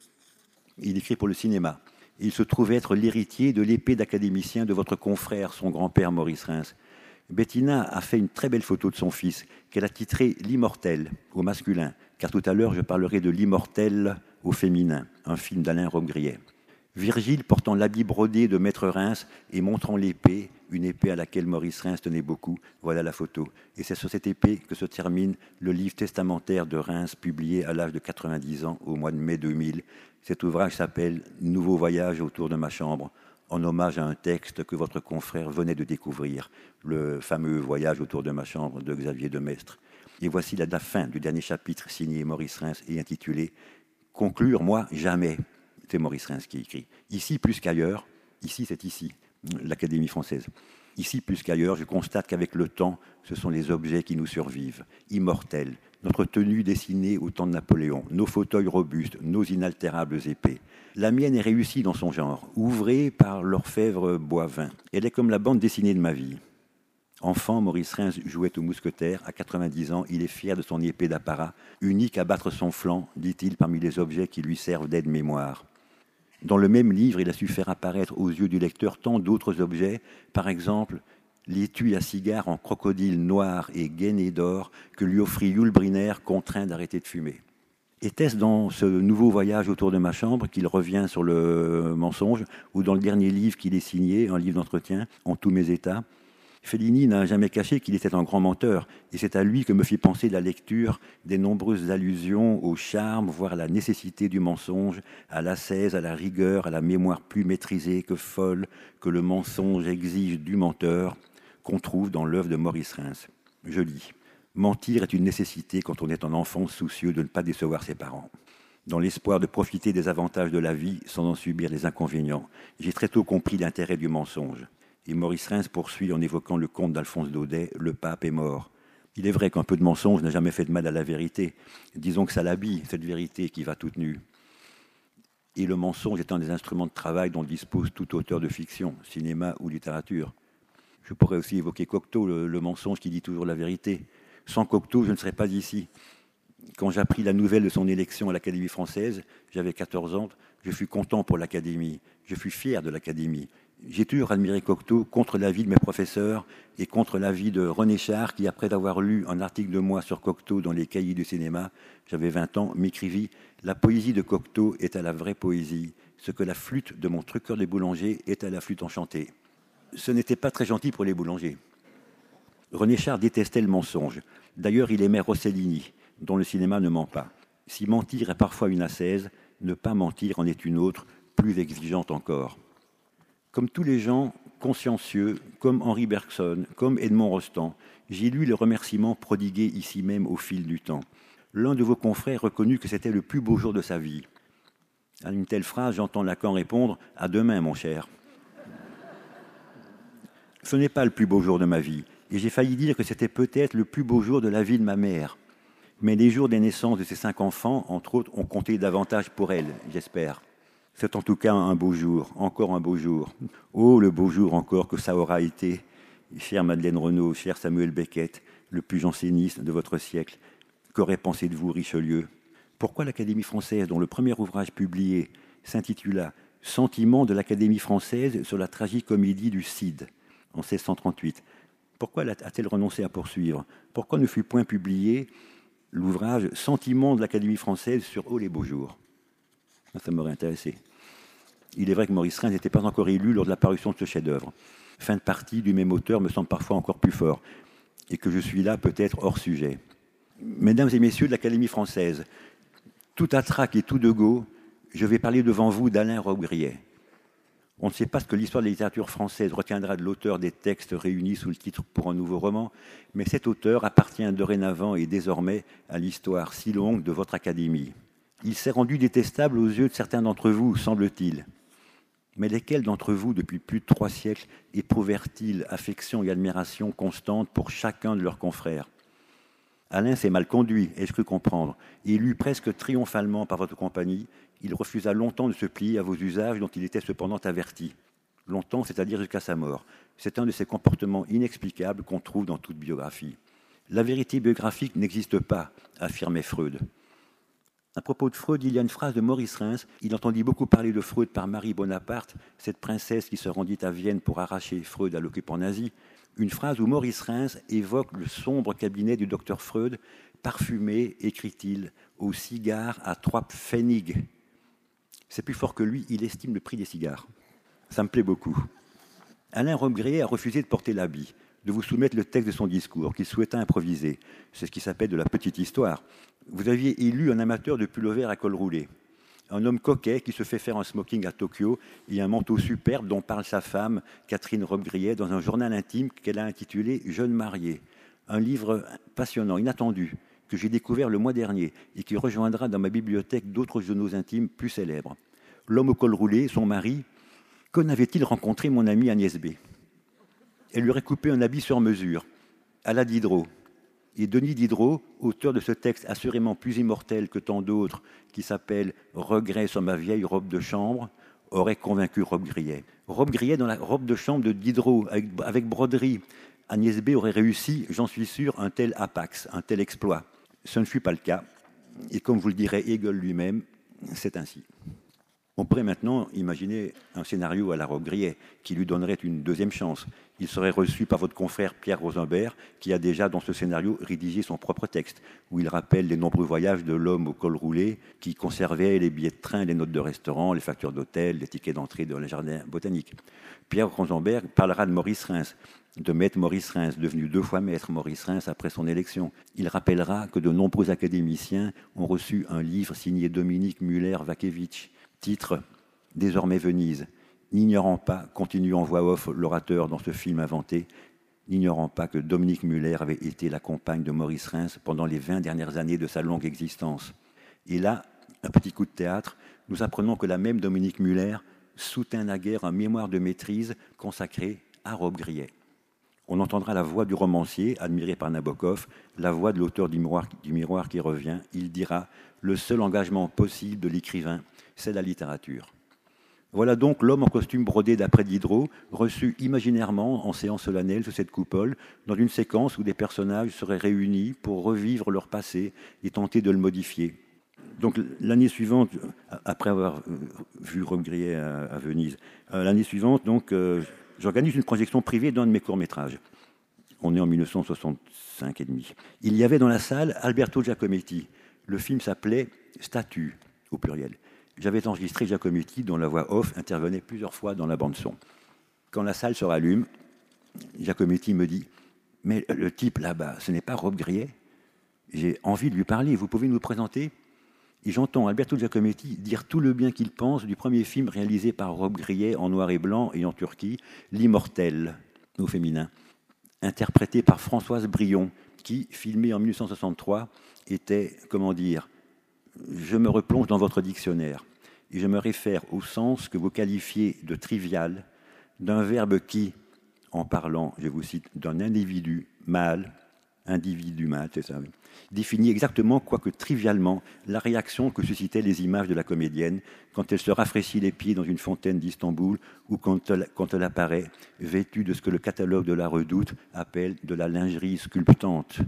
Il écrit pour le cinéma. Il se trouvait être l'héritier de l'épée d'académicien de votre confrère, son grand-père Maurice Reims. Bettina a fait une très belle photo de son fils, qu'elle a titrée « L'immortel » au masculin, car tout à l'heure je parlerai de « L'immortel » au féminin, un film d'Alain Robbe-Grillet. Virgile portant l'habit brodé de Maître Reims et montrant l'épée, une épée à laquelle Maurice Reims tenait beaucoup, voilà la photo. Et c'est sur cette épée que se termine le livre testamentaire de Reims, publié à l'âge de quatre-vingt-dix ans au mois de mai deux mille. Cet ouvrage s'appelle « Nouveau voyage autour de ma chambre », en hommage à un texte que votre confrère venait de découvrir, le fameux « Voyage autour de ma chambre » de Xavier Demestre. Et voici la, la fin du dernier chapitre signé Maurice Reims et intitulé « Conclure, moi, jamais ». C'est Maurice Reims qui écrit. Ici plus qu'ailleurs, ici c'est ici, l'Académie française. Ici plus qu'ailleurs, je constate qu'avec le temps, ce sont les objets qui nous survivent, immortels. Notre tenue dessinée au temps de Napoléon, nos fauteuils robustes, nos inaltérables épées. La mienne est réussie dans son genre, ouvrée par l'orfèvre Boivin. Elle est comme la bande dessinée de ma vie. Enfant, Maurice Reims jouait au mousquetaire. À quatre-vingt-dix ans, il est fier de son épée d'apparat, unique à battre son flanc, dit-il, parmi les objets qui lui servent d'aide-mémoire. Dans le même livre, il a su faire apparaître aux yeux du lecteur tant d'autres objets, par exemple l'étui à cigare en crocodile noir et gainé d'or que lui offrit Yul Brynner, contraint d'arrêter de fumer. Était-ce dans ce nouveau voyage autour de ma chambre qu'il revient sur le mensonge, ou dans le dernier livre qu'il ait signé, un livre d'entretien, En tous mes états? Fellini n'a jamais caché qu'il était un grand menteur, et c'est à lui que me fit penser la lecture des nombreuses allusions au charme, voire à la nécessité du mensonge, à l'ascèse, à la rigueur, à la mémoire plus maîtrisée que folle, que le mensonge exige du menteur, qu'on trouve dans l'œuvre de Maurice Reims. Je lis. Mentir est une nécessité quand on est un enfant soucieux de ne pas décevoir ses parents. Dans l'espoir de profiter des avantages de la vie sans en subir les inconvénients, j'ai très tôt compris l'intérêt du mensonge. Et Maurice Reims poursuit en évoquant le conte d'Alphonse Daudet, « Le pape est mort ». Il est vrai qu'un peu de mensonge n'a jamais fait de mal à la vérité. Disons que ça l'habille, cette vérité qui va toute nue. Et le mensonge est un des instruments de travail dont dispose tout auteur de fiction, cinéma ou littérature. Je pourrais aussi évoquer Cocteau, le, le mensonge qui dit toujours la vérité. Sans Cocteau, je ne serais pas ici. Quand j'appris la nouvelle de son élection à l'Académie française, j'avais quatorze ans, je fus content pour l'Académie, je fus fier de l'Académie. J'ai toujours admiré Cocteau contre l'avis de mes professeurs et contre l'avis de René Char qui, après avoir lu un article de moi sur Cocteau dans les cahiers du cinéma, j'avais vingt ans, m'écrivit « La poésie de Cocteau est à la vraie poésie, ce que la flûte de mon truqueur de boulanger est à la flûte enchantée ». ce n'était pas très gentil pour les boulangers. René Char détestait le mensonge. D'ailleurs, il aimait Rossellini, dont le cinéma ne ment pas. Si mentir est parfois une ascèse, ne pas mentir en est une autre, plus exigeante encore. Comme tous les gens consciencieux, comme Henri Bergson, comme Edmond Rostand, j'ai lu les remerciements prodigués ici même au fil du temps. L'un de vos confrères reconnut que c'était le plus beau jour de sa vie. À une telle phrase, j'entends Lacan répondre « À demain, mon cher ». Ce n'est pas le plus beau jour de ma vie, et j'ai failli dire que c'était peut-être le plus beau jour de la vie de ma mère. Mais les jours des naissances de ses cinq enfants, entre autres, ont compté davantage pour elle, j'espère. C'est en tout cas un beau jour, encore un beau jour. Oh, le beau jour encore que ça aura été, chère Madeleine Renaud, cher Samuel Beckett, le plus janséniste de votre siècle. Qu'aurait pensé de vous Richelieu ? Pourquoi l'Académie française, dont le premier ouvrage publié s'intitula « Sentiment de l'Académie française sur la tragicomédie du Cid » en seize cent trente-huit, pourquoi a-t-elle renoncé à poursuivre ? Pourquoi ne fut point publié l'ouvrage « Sentiment de l'Académie française sur Oh les beaux jours » ? Ça m'aurait intéressé. Il est vrai que Maurice Reims n'était pas encore élu lors de la parution de ce chef-d'œuvre. Fin de partie du même auteur me semble parfois encore plus fort, et que je suis là peut-être hors sujet. Mesdames et messieurs de l'Académie française, tout à trac et tout de go, je vais parler devant vous d'Alain Robbe-Grillet. On ne sait pas ce que l'histoire de la littérature française retiendra de l'auteur des textes réunis sous le titre « Pour un nouveau roman », mais cet auteur appartient dorénavant et désormais à l'histoire si longue de votre Académie. Il s'est rendu détestable aux yeux de certains d'entre vous, semble-t-il. Mais lesquels d'entre vous, depuis plus de trois siècles, éprouvèrent-ils affection et admiration constante pour chacun de leurs confrères ? Alain s'est mal conduit, ai-je cru comprendre. Élu presque triomphalement par votre compagnie, il refusa longtemps de se plier à vos usages dont il était cependant averti. Longtemps, c'est-à-dire jusqu'à sa mort. C'est un de ces comportements inexplicables qu'on trouve dans toute biographie. La vérité biographique n'existe pas, affirmait Freud. À propos de Freud, il y a une phrase de Maurice Reims. Il entendit beaucoup parler de Freud par Marie Bonaparte, cette princesse qui se rendit à Vienne pour arracher Freud à l'occupant nazi. Une phrase où Maurice Reims évoque le sombre cabinet du docteur Freud, parfumé, écrit-il, au cigare à trois pfennig. C'est plus fort que lui, il estime le prix des cigares. Ça me plaît beaucoup. Alain Robbe-Grillet a refusé de porter l'habit, de vous soumettre le texte de son discours, qu'il souhaitait improviser. C'est ce qui s'appelle de la petite histoire. Vous aviez élu un amateur de pull-over à col roulé, un homme coquet qui se fait faire un smoking à Tokyo et un manteau superbe dont parle sa femme, Catherine Robbe-Grillet, dans un journal intime qu'elle a intitulé « Jeune mariée ». Un livre passionnant, inattendu, que j'ai découvert le mois dernier et qui rejoindra dans ma bibliothèque d'autres journaux intimes plus célèbres. L'homme au col roulé, son mari, que n'avait-il rencontré mon amie Agnès B. Elle lui aurait coupé un habit sur mesure, à la Diderot. Et Denis Diderot, auteur de ce texte assurément plus immortel que tant d'autres, qui s'appelle « Regret sur ma vieille robe de chambre », aurait convaincu Robbe-Grillet. Robbe-Grillet dans la robe de chambre de Diderot, avec, avec broderie. Agnès B. aurait réussi, j'en suis sûr, un tel apax, un tel exploit. Ce ne fut pas le cas. Et comme vous le dirait Hegel lui-même, c'est ainsi. On pourrait maintenant imaginer un scénario à la Robbe-Grillet qui lui donnerait une deuxième chance. Il serait reçu par votre confrère Pierre Rosenberg, qui a déjà dans ce scénario rédigé son propre texte, où il rappelle les nombreux voyages de l'homme au col roulé, qui conservait les billets de train, les notes de restaurant, les factures d'hôtel, les tickets d'entrée dans les jardins botaniques. Pierre Rosenberg parlera de Maurice Reims, de maître Maurice Reims, devenu deux fois maître Maurice Reims après son élection. Il rappellera que de nombreux académiciens ont reçu un livre signé Dominique Muller-Vakevitch, titre « Désormais Venise », n'ignorant pas, continue en voix off l'orateur dans ce film inventé, n'ignorant pas que Dominique Muller avait été la compagne de Maurice Reims pendant les vingt dernières années de sa longue existence. Et là, un petit coup de théâtre, nous apprenons que la même Dominique Muller soutint naguère un mémoire de maîtrise consacré à Robbe-Grillet. On entendra la voix du romancier, admiré par Nabokov, la voix de l'auteur du miroir, du miroir qui revient. Il dira « Le seul engagement possible de l'écrivain, c'est la littérature ». Voilà donc l'homme en costume brodé d'après Diderot, reçu imaginairement en séance solennelle sous cette coupole, dans une séquence où des personnages seraient réunis pour revivre leur passé et tenter de le modifier. Donc l'année suivante, après avoir vu Robbe-Grillet à, à Venise, euh, l'année suivante, donc, euh, j'organise une projection privée d'un de mes courts-métrages. On est en mille neuf cent soixante-cinq et demi. Il y avait dans la salle Alberto Giacometti. Le film s'appelait « Statue » au pluriel. J'avais enregistré Giacometti, dont la voix off intervenait plusieurs fois dans la bande-son. Quand la salle se rallume, Giacometti me dit « Mais le type là-bas, ce n'est pas Robbe-Grillet ?» J'ai envie de lui parler, vous pouvez nous le présenter ? Et j'entends Alberto Giacometti dire tout le bien qu'il pense du premier film réalisé par Robbe-Grillet en noir et blanc et en Turquie, L'Immortel, au féminin, interprété par Françoise Brion, qui, filmé en mille neuf cent soixante-trois, était, comment dire, je me replonge dans votre dictionnaire et je me réfère au sens que vous qualifiez de trivial d'un verbe qui, en parlant, je vous cite, d'un individu mâle, individu mâle, c'est ça, oui, définit exactement, quoique trivialement, la réaction que suscitaient les images de la comédienne quand elle se rafraîchit les pieds dans une fontaine d'Istanbul ou quand elle, quand elle apparaît vêtue de ce que le catalogue de la Redoute appelle de la lingerie sculptante.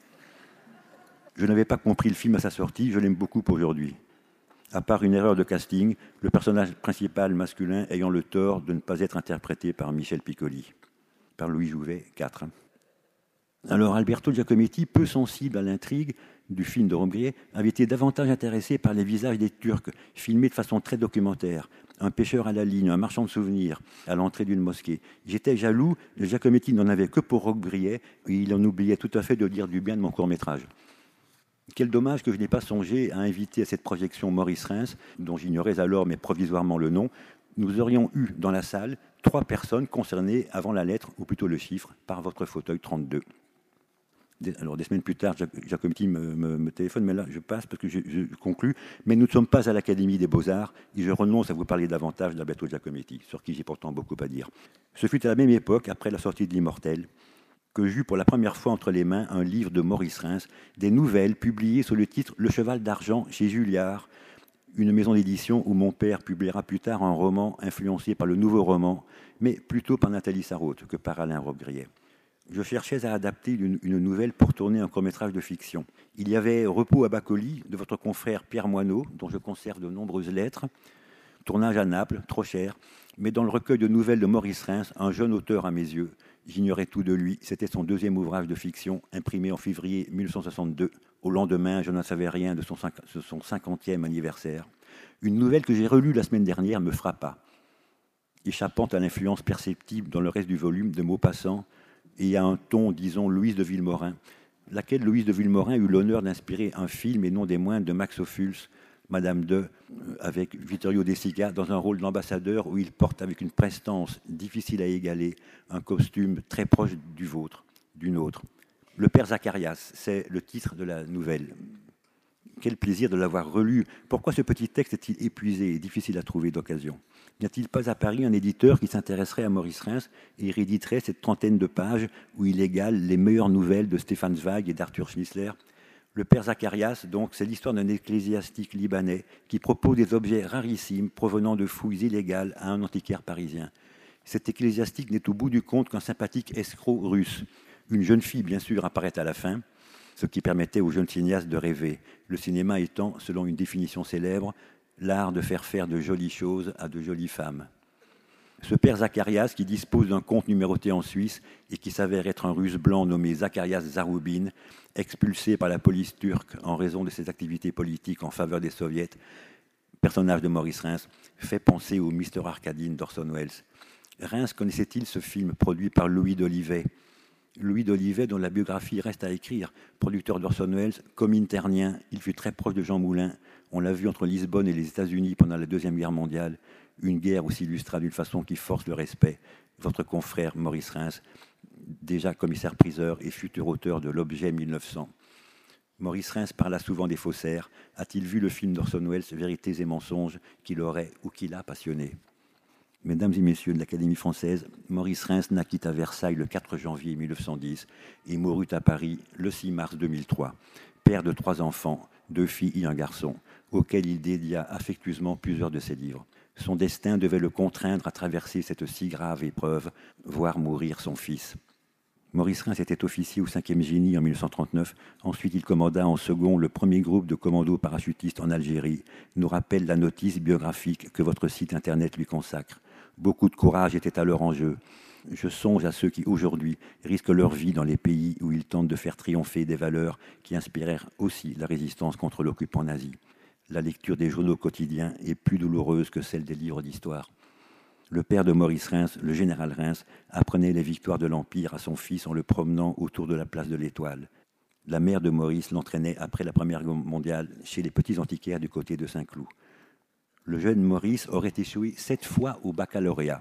Je n'avais pas compris le film à sa sortie, je l'aime beaucoup aujourd'hui. À part une erreur de casting, le personnage principal masculin ayant le tort de ne pas être interprété par Michel Piccoli, par Louis Jouvet, quatre. Alors Alberto Giacometti, peu sensible à l'intrigue du film de Robbe-Grillet, avait été davantage intéressé par les visages des Turcs, filmés de façon très documentaire. Un pêcheur à la ligne, un marchand de souvenirs, à l'entrée d'une mosquée. J'étais jaloux, Giacometti n'en avait que pour Robbe-Grillet, et il en oubliait tout à fait de dire du bien de mon court-métrage. Quel dommage que je n'ai pas songé à inviter à cette projection Maurice Reims, dont j'ignorais alors mais provisoirement le nom. Nous aurions eu dans la salle trois personnes concernées avant la lettre, ou plutôt le chiffre, par votre fauteuil trente-deux. Alors, des semaines plus tard, Giacometti me, me, me téléphone, mais là, je passe parce que je, je conclus. Mais nous ne sommes pas à l'Académie des Beaux-Arts et je renonce à vous parler davantage d'Alberto Giacometti, sur qui j'ai pourtant beaucoup à dire. Ce fut à la même époque, après la sortie de L'Immortel, que j'eus pour la première fois entre les mains un livre de Maurice Reims, des nouvelles publiées sous le titre « Le cheval d'argent » chez Julliard, une maison d'édition où mon père publiera plus tard un roman influencé par le nouveau roman, mais plutôt par Nathalie Sarraute que par Alain Robbe-Grillet. Je cherchais à adapter une, une nouvelle pour tourner un court-métrage de fiction. Il y avait Repos à Bacoli, de votre confrère Pierre Moineau, dont je conserve de nombreuses lettres. Tournage à Naples, trop cher. Mais dans le recueil de nouvelles de Maurice Reims, un jeune auteur à mes yeux, j'ignorais tout de lui. C'était son deuxième ouvrage de fiction, imprimé en février mille neuf cent soixante-deux. Au lendemain, je n'en savais rien de son, de son cinquantième anniversaire. Une nouvelle que j'ai relue la semaine dernière me frappa. Échappant à l'influence perceptible dans le reste du volume de Maupassant, et à un ton, disons, Louise de Villemorin, laquelle Louise de Villemorin eut l'honneur d'inspirer un film, et non des moindres, de Max Ophuls, Madame de, avec Vittorio De Sica, dans un rôle d'ambassadeur où il porte avec une prestance difficile à égaler un costume très proche du vôtre, du nôtre. Le père Zacharias, c'est le titre de la nouvelle. Quel plaisir de l'avoir relu. Pourquoi ce petit texte est-il épuisé et difficile à trouver d'occasion ? N'y a-t-il pas à Paris un éditeur qui s'intéresserait à Maurice Reims et rééditerait cette trentaine de pages où il égale les meilleures nouvelles de Stéphane Zweig et d'Arthur Schnitzler ? Le père Zacharias, donc, c'est l'histoire d'un ecclésiastique libanais qui propose des objets rarissimes provenant de fouilles illégales à un antiquaire parisien. Cet ecclésiastique n'est au bout du compte qu'un sympathique escroc russe. Une jeune fille, bien sûr, apparaît à la fin, ce qui permettait aux jeunes cinéastes de rêver. Le cinéma étant, selon une définition célèbre, l'art de faire faire de jolies choses à de jolies femmes. Ce père Zacharias, qui dispose d'un compte numéroté en Suisse et qui s'avère être un russe blanc nommé Zacharias Zaroubine, expulsé par la police turque en raison de ses activités politiques en faveur des soviets, personnage de Maurice Reims, fait penser au mister Arkadine d'Orson Welles. Reims connaissait-il ce film produit par Louis d'Olivet ? Louis d'Olivet, dont la biographie reste à écrire, producteur d'Orson Welles, cominternien, il fut très proche de Jean Moulin. On l'a vu entre Lisbonne et les États-Unis pendant la Deuxième Guerre mondiale. Une guerre où s'illustra d'une façon qui force le respect. Votre confrère Maurice Reims, déjà commissaire-priseur et futur auteur de L'Objet mille neuf cents. Maurice Reims parla souvent des faussaires. A-t-il vu le film d'Orson Welles, Vérités et mensonges, qui l'aurait ou qui l'a passionné ? Mesdames et messieurs de l'Académie française, Maurice Reims naquit à Versailles le quatre janvier mille neuf cent dix et mourut à Paris le six mars deux mille trois. Père de trois enfants, deux filles et un garçon, auxquels il dédia affectueusement plusieurs de ses livres. Son destin devait le contraindre à traverser cette si grave épreuve, voir mourir son fils. Maurice Reims était officier au cinquième génie en mille neuf cent trente-neuf. Ensuite, il commanda en second le premier groupe de commandos parachutistes en Algérie, nous rappelle la notice biographique que votre site internet lui consacre. Beaucoup de courage était alors en jeu. Je songe à ceux qui, aujourd'hui, risquent leur vie dans les pays où ils tentent de faire triompher des valeurs qui inspirèrent aussi la résistance contre l'occupant nazi. La lecture des journaux quotidiens est plus douloureuse que celle des livres d'histoire. Le père de Maurice Reims, le général Reims, apprenait les victoires de l'Empire à son fils en le promenant autour de la place de l'Étoile. La mère de Maurice l'entraînait après la Première Guerre mondiale chez les petits antiquaires du côté de Saint-Cloud. Le jeune Maurice aurait échoué sept fois au baccalauréat.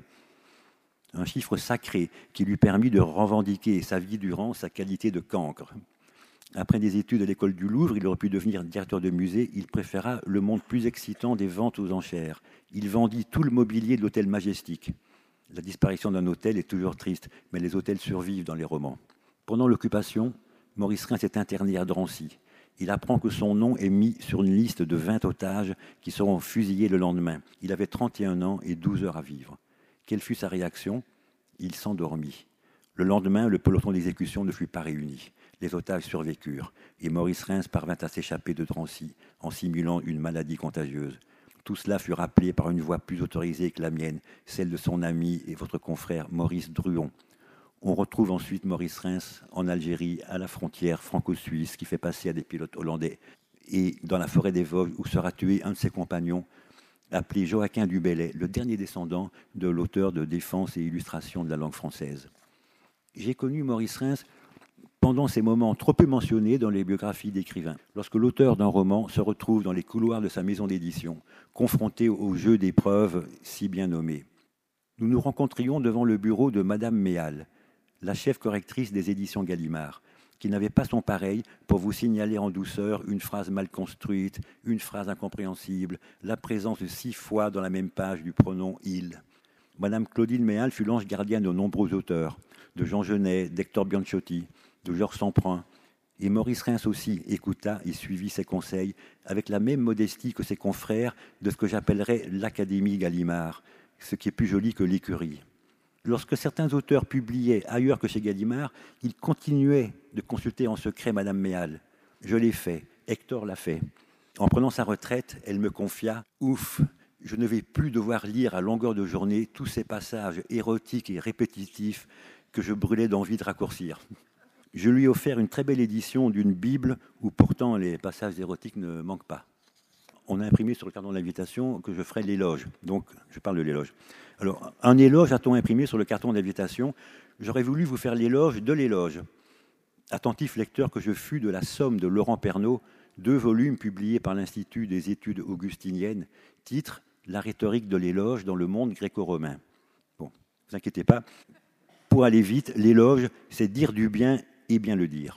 Un chiffre sacré qui lui permit de revendiquer sa vie durant sa qualité de cancre. Après des études à l'école du Louvre, il aurait pu devenir directeur de musée. Il préféra le monde plus excitant des ventes aux enchères. Il vendit tout le mobilier de l'hôtel Majestic. La disparition d'un hôtel est toujours triste, mais les hôtels survivent dans les romans. Pendant l'occupation, Maurice Reims est interné à Drancy. Il apprend que son nom est mis sur une liste de vingt otages qui seront fusillés le lendemain. Il avait trente et un ans et douze heures à vivre. Quelle fut sa réaction ? Il s'endormit. Le lendemain, le peloton d'exécution ne fut pas réuni. Les otages survécurent et Maurice Reims parvint à s'échapper de Drancy en simulant une maladie contagieuse. Tout cela fut rappelé par une voix plus autorisée que la mienne, celle de son ami et votre confrère Maurice Druon. On retrouve ensuite Maurice Reims en Algérie, à la frontière franco-suisse, qui fait passer à des pilotes hollandais, et dans la forêt des Vosges, où sera tué un de ses compagnons, appelé Joachim du Bellay, le dernier descendant de l'auteur de Défense et illustration de la langue française. J'ai connu Maurice Reims pendant ces moments trop peu mentionnés dans les biographies d'écrivains, lorsque l'auteur d'un roman se retrouve dans les couloirs de sa maison d'édition, confronté au jeu d'épreuves si bien nommé. Nous nous rencontrions devant le bureau de Madame Méal, la chef correctrice des éditions Gallimard, qui n'avait pas son pareil pour vous signaler en douceur une phrase mal construite, une phrase incompréhensible, la présence de six fois dans la même page du pronom « il ». Madame Claudine Méal fut l'ange gardienne de nombreux auteurs, de Jean Genet, d'Hector Bianchotti, de Georges Semprun. Et Maurice Reims aussi écouta et suivit ses conseils avec la même modestie que ses confrères de ce que j'appellerais l'Académie Gallimard, ce qui est plus joli que l'écurie. Lorsque certains auteurs publiaient ailleurs que chez Gallimard, ils continuaient de consulter en secret Madame Méal. Je l'ai fait, Hector l'a fait. En prenant sa retraite, elle me confia « Ouf, je ne vais plus devoir lire à longueur de journée tous ces passages érotiques et répétitifs que je brûlais d'envie de raccourcir. » Je lui ai offert une très belle édition d'une Bible où pourtant les passages érotiques ne manquent pas. On a imprimé sur le carton d'invitation que je ferai l'éloge. Donc, je parle de l'éloge. Alors, un éloge a-t-on imprimé sur le carton d'invitation ? J'aurais voulu vous faire l'éloge de l'éloge. Attentif lecteur que je fus de la Somme de Laurent Pernaut, deux volumes publiés par l'Institut des études augustiniennes, titre « La rhétorique de l'éloge dans le monde gréco-romain ». Bon, ne vous inquiétez pas. Pour aller vite, l'éloge, c'est dire du bien et bien le dire.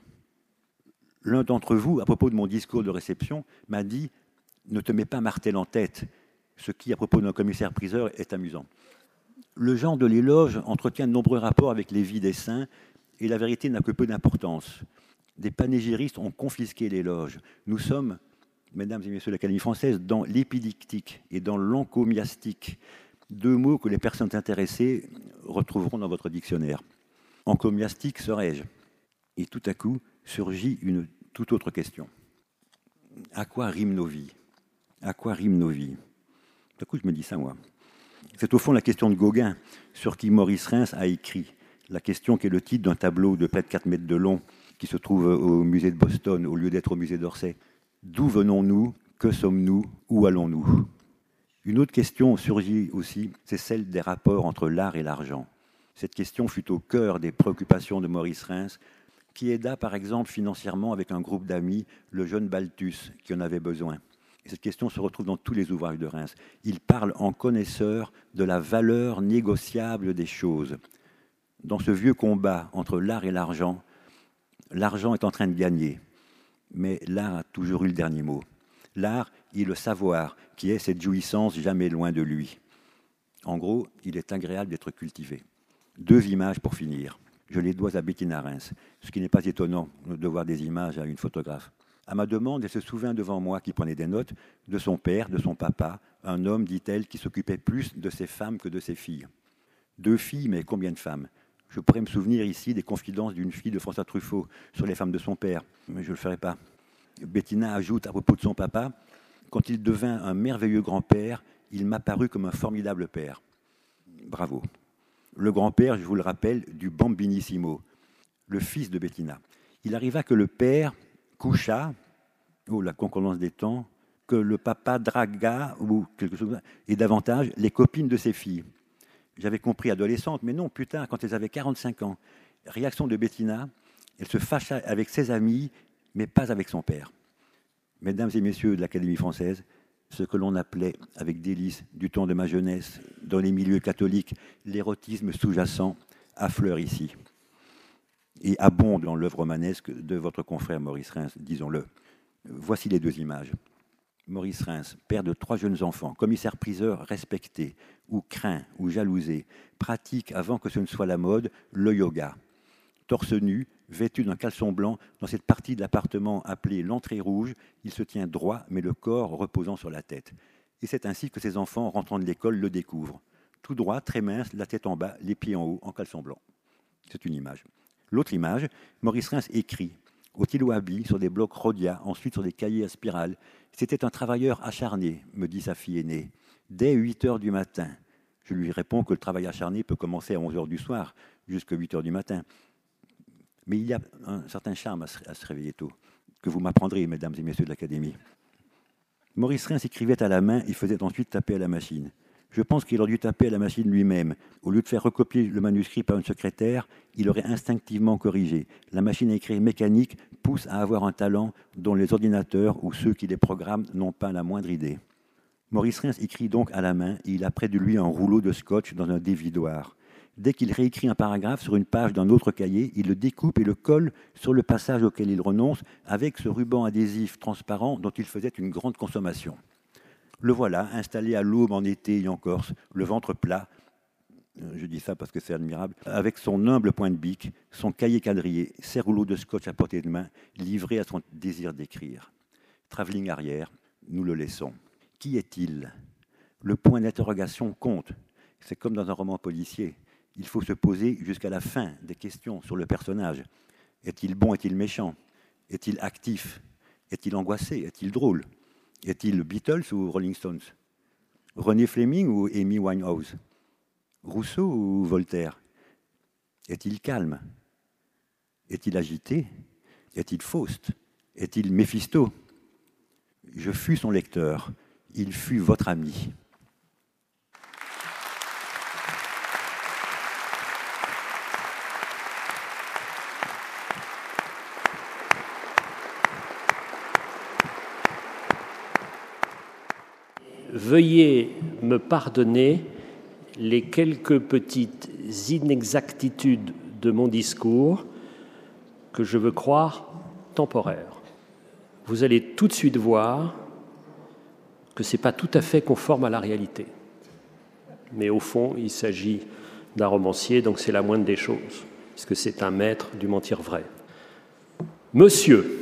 L'un d'entre vous, à propos de mon discours de réception, m'a dit « Ne te mets pas Martel en tête », ce qui, à propos d'un commissaire-priseur, est amusant. Le genre de l'éloge entretient de nombreux rapports avec les vies des saints, et la vérité n'a que peu d'importance. Des panégyristes ont confisqué l'éloge. Nous sommes, mesdames et messieurs de l'Académie française, dans l'épidictique et dans l'encomiastique, deux mots que les personnes intéressées retrouveront dans votre dictionnaire. Encomiastique serais-je ? Et tout à coup, surgit une toute autre question. À quoi riment nos vies ? À quoi riment nos vies ? Tout à coup, je me dis ça, moi. C'est au fond la question de Gauguin, sur qui Maurice Reims a écrit. La question qui est le titre d'un tableau de près de quatre mètres de long, qui se trouve au musée de Boston, au lieu d'être au musée d'Orsay. D'où venons-nous ? Que sommes-nous ? Où allons-nous ? Une autre question surgit aussi, c'est celle des rapports entre l'art et l'argent. Cette question fut au cœur des préoccupations de Maurice Reims, qui aida par exemple financièrement avec un groupe d'amis le jeune Balthus, qui en avait besoin. Et cette question se retrouve dans tous les ouvrages de Reims. Il parle en connaisseur de la valeur négociable des choses. Dans ce vieux combat entre l'art et l'argent, l'argent est en train de gagner, mais l'art a toujours eu le dernier mot. L'art est le savoir, qui est cette jouissance jamais loin de lui. En gros, il est agréable d'être cultivé. Deux images pour finir. Je les dois à Bettina Reims, ce qui n'est pas étonnant de voir des images à une photographe. À ma demande, elle se souvint devant moi, qui prenait des notes, de son père, de son papa, un homme, dit-elle, qui s'occupait plus de ses femmes que de ses filles. Deux filles, mais combien de femmes ? Je pourrais me souvenir ici des confidences d'une fille de François Truffaut sur les femmes de son père, mais je ne le ferai pas. Bettina ajoute à propos de son papa, « Quand il devint un merveilleux grand-père, il m'apparut comme un formidable père. » Bravo. Le grand-père, je vous le rappelle, du Bambinissimo, le fils de Bettina. Il arriva que le père coucha, oh la concordance des temps, que le papa dragua, ou quelque chose, et davantage, les copines de ses filles. J'avais compris adolescente, mais non, plus tard, quand elles avaient quarante-cinq ans. Réaction de Bettina, elle se fâcha avec ses amis, mais pas avec son père. Mesdames et messieurs de l'Académie française, ce que l'on appelait, avec délice, du temps de ma jeunesse, dans les milieux catholiques, l'érotisme sous-jacent, affleure ici. Et abonde dans l'œuvre romanesque de votre confrère Maurice Reims, disons-le. Voici les deux images. Maurice Reims, père de trois jeunes enfants, commissaire-priseur respecté, ou craint, ou jalousé, pratique, avant que ce ne soit la mode, le yoga. Torse nu, vêtu d'un caleçon blanc, dans cette partie de l'appartement appelée l'entrée rouge, il se tient droit, mais le corps reposant sur la tête. Et c'est ainsi que ses enfants, rentrant de l'école, le découvrent. Tout droit, très mince, la tête en bas, les pieds en haut, en caleçon blanc. C'est une image. L'autre image, Maurice Reims écrit, au stylo à billes, sur des blocs Rhodia, ensuite sur des cahiers à spirale. C'était un travailleur acharné, me dit sa fille aînée. Dès huit heures du matin. Je lui réponds que le travail acharné peut commencer à onze heures du soir, jusqu'à huit heures du matin. Mais il y a un certain charme à se, à se réveiller tôt, que vous m'apprendrez, mesdames et messieurs de l'Académie. Maurice Reims écrivait à la main et faisait ensuite taper à la machine. Je pense qu'il aurait dû taper à la machine lui-même. Au lieu de faire recopier le manuscrit par une secrétaire, il aurait instinctivement corrigé. La machine à écrire mécanique pousse à avoir un talent dont les ordinateurs ou ceux qui les programment n'ont pas la moindre idée. Maurice Reims écrit donc à la main et il a près de lui un rouleau de scotch dans un dévidoir. Dès qu'il réécrit un paragraphe sur une page d'un autre cahier, il le découpe et le colle sur le passage auquel il renonce avec ce ruban adhésif transparent dont il faisait une grande consommation. Le voilà, installé à l'aube en été et en Corse, le ventre plat, je dis ça parce que c'est admirable, avec son humble point de bic, son cahier quadrillé, ses rouleaux de scotch à portée de main, livré à son désir d'écrire. Travelling arrière, nous le laissons. Qui est-il ? Le point d'interrogation compte. C'est comme dans un roman policier. Il faut se poser jusqu'à la fin des questions sur le personnage. Est-il bon, est-il méchant ? Est-il actif ? Est-il angoissé ? Est-il drôle ? Est-il Beatles ou Rolling Stones ? René Fleming ou Amy Winehouse ? Rousseau ou Voltaire ? Est-il calme ? Est-il agité ? Est-il Faust ? Est-il Méphisto ? Je fus son lecteur. Il fut votre ami. Veuillez me pardonner les quelques petites inexactitudes de mon discours que je veux croire temporaires. Vous allez tout de suite voir que ce n'est pas tout à fait conforme à la réalité. Mais au fond, il s'agit d'un romancier, donc c'est la moindre des choses, puisque c'est un maître du mentir vrai. Monsieur,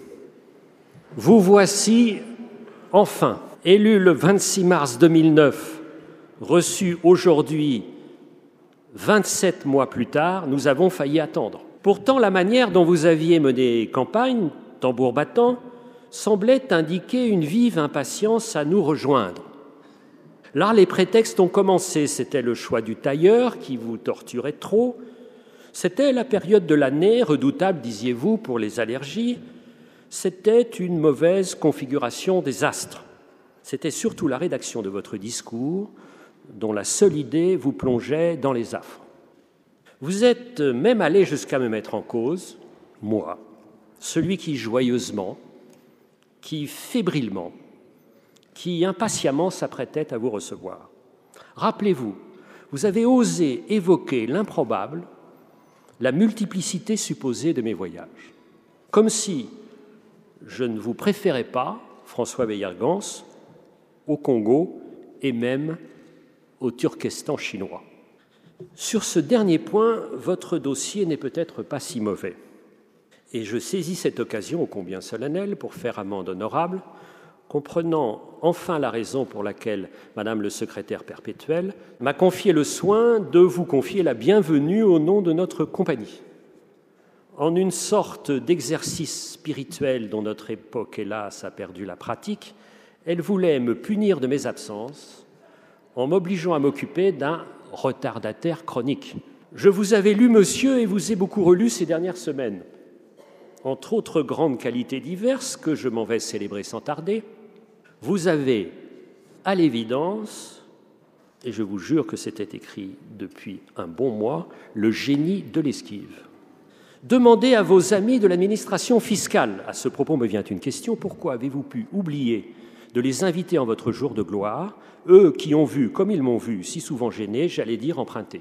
vous voici enfin élu le vingt-six mars deux mille neuf, reçu aujourd'hui, vingt-sept mois plus tard, nous avons failli attendre. Pourtant, la manière dont vous aviez mené campagne, tambour battant, semblait indiquer une vive impatience à nous rejoindre. Là, les prétextes ont commencé. C'était le choix du tailleur qui vous torturait trop. C'était la période de l'année, redoutable, disiez-vous, pour les allergies. C'était une mauvaise configuration des astres. C'était surtout la rédaction de votre discours dont la seule idée vous plongeait dans les affres. Vous êtes même allé jusqu'à me mettre en cause, moi, celui qui joyeusement, qui fébrilement, qui impatiemment s'apprêtait à vous recevoir. Rappelez-vous, vous avez osé évoquer l'improbable, la multiplicité supposée de mes voyages, comme si je ne vous préférais pas, François Beyer-Gans, au Congo et même au Turkestan chinois. Sur ce dernier point, votre dossier n'est peut-être pas si mauvais. Et je saisis cette occasion ô combien solennelle pour faire amende honorable, comprenant enfin la raison pour laquelle Madame le secrétaire perpétuel m'a confié le soin de vous confier la bienvenue au nom de notre compagnie. En une sorte d'exercice spirituel dont notre époque, hélas, a perdu la pratique, elle voulait me punir de mes absences en m'obligeant à m'occuper d'un retardataire chronique. Je vous avais lu, monsieur, et vous ai beaucoup relu ces dernières semaines. Entre autres grandes qualités diverses que je m'en vais célébrer sans tarder, vous avez, à l'évidence, et je vous jure que c'était écrit depuis un bon mois, le génie de l'esquive. Demandez à vos amis de l'administration fiscale. À ce propos me vient une question, pourquoi avez-vous pu oublier de les inviter en votre jour de gloire, eux qui ont vu, comme ils m'ont vu, si souvent gêné, j'allais dire emprunté.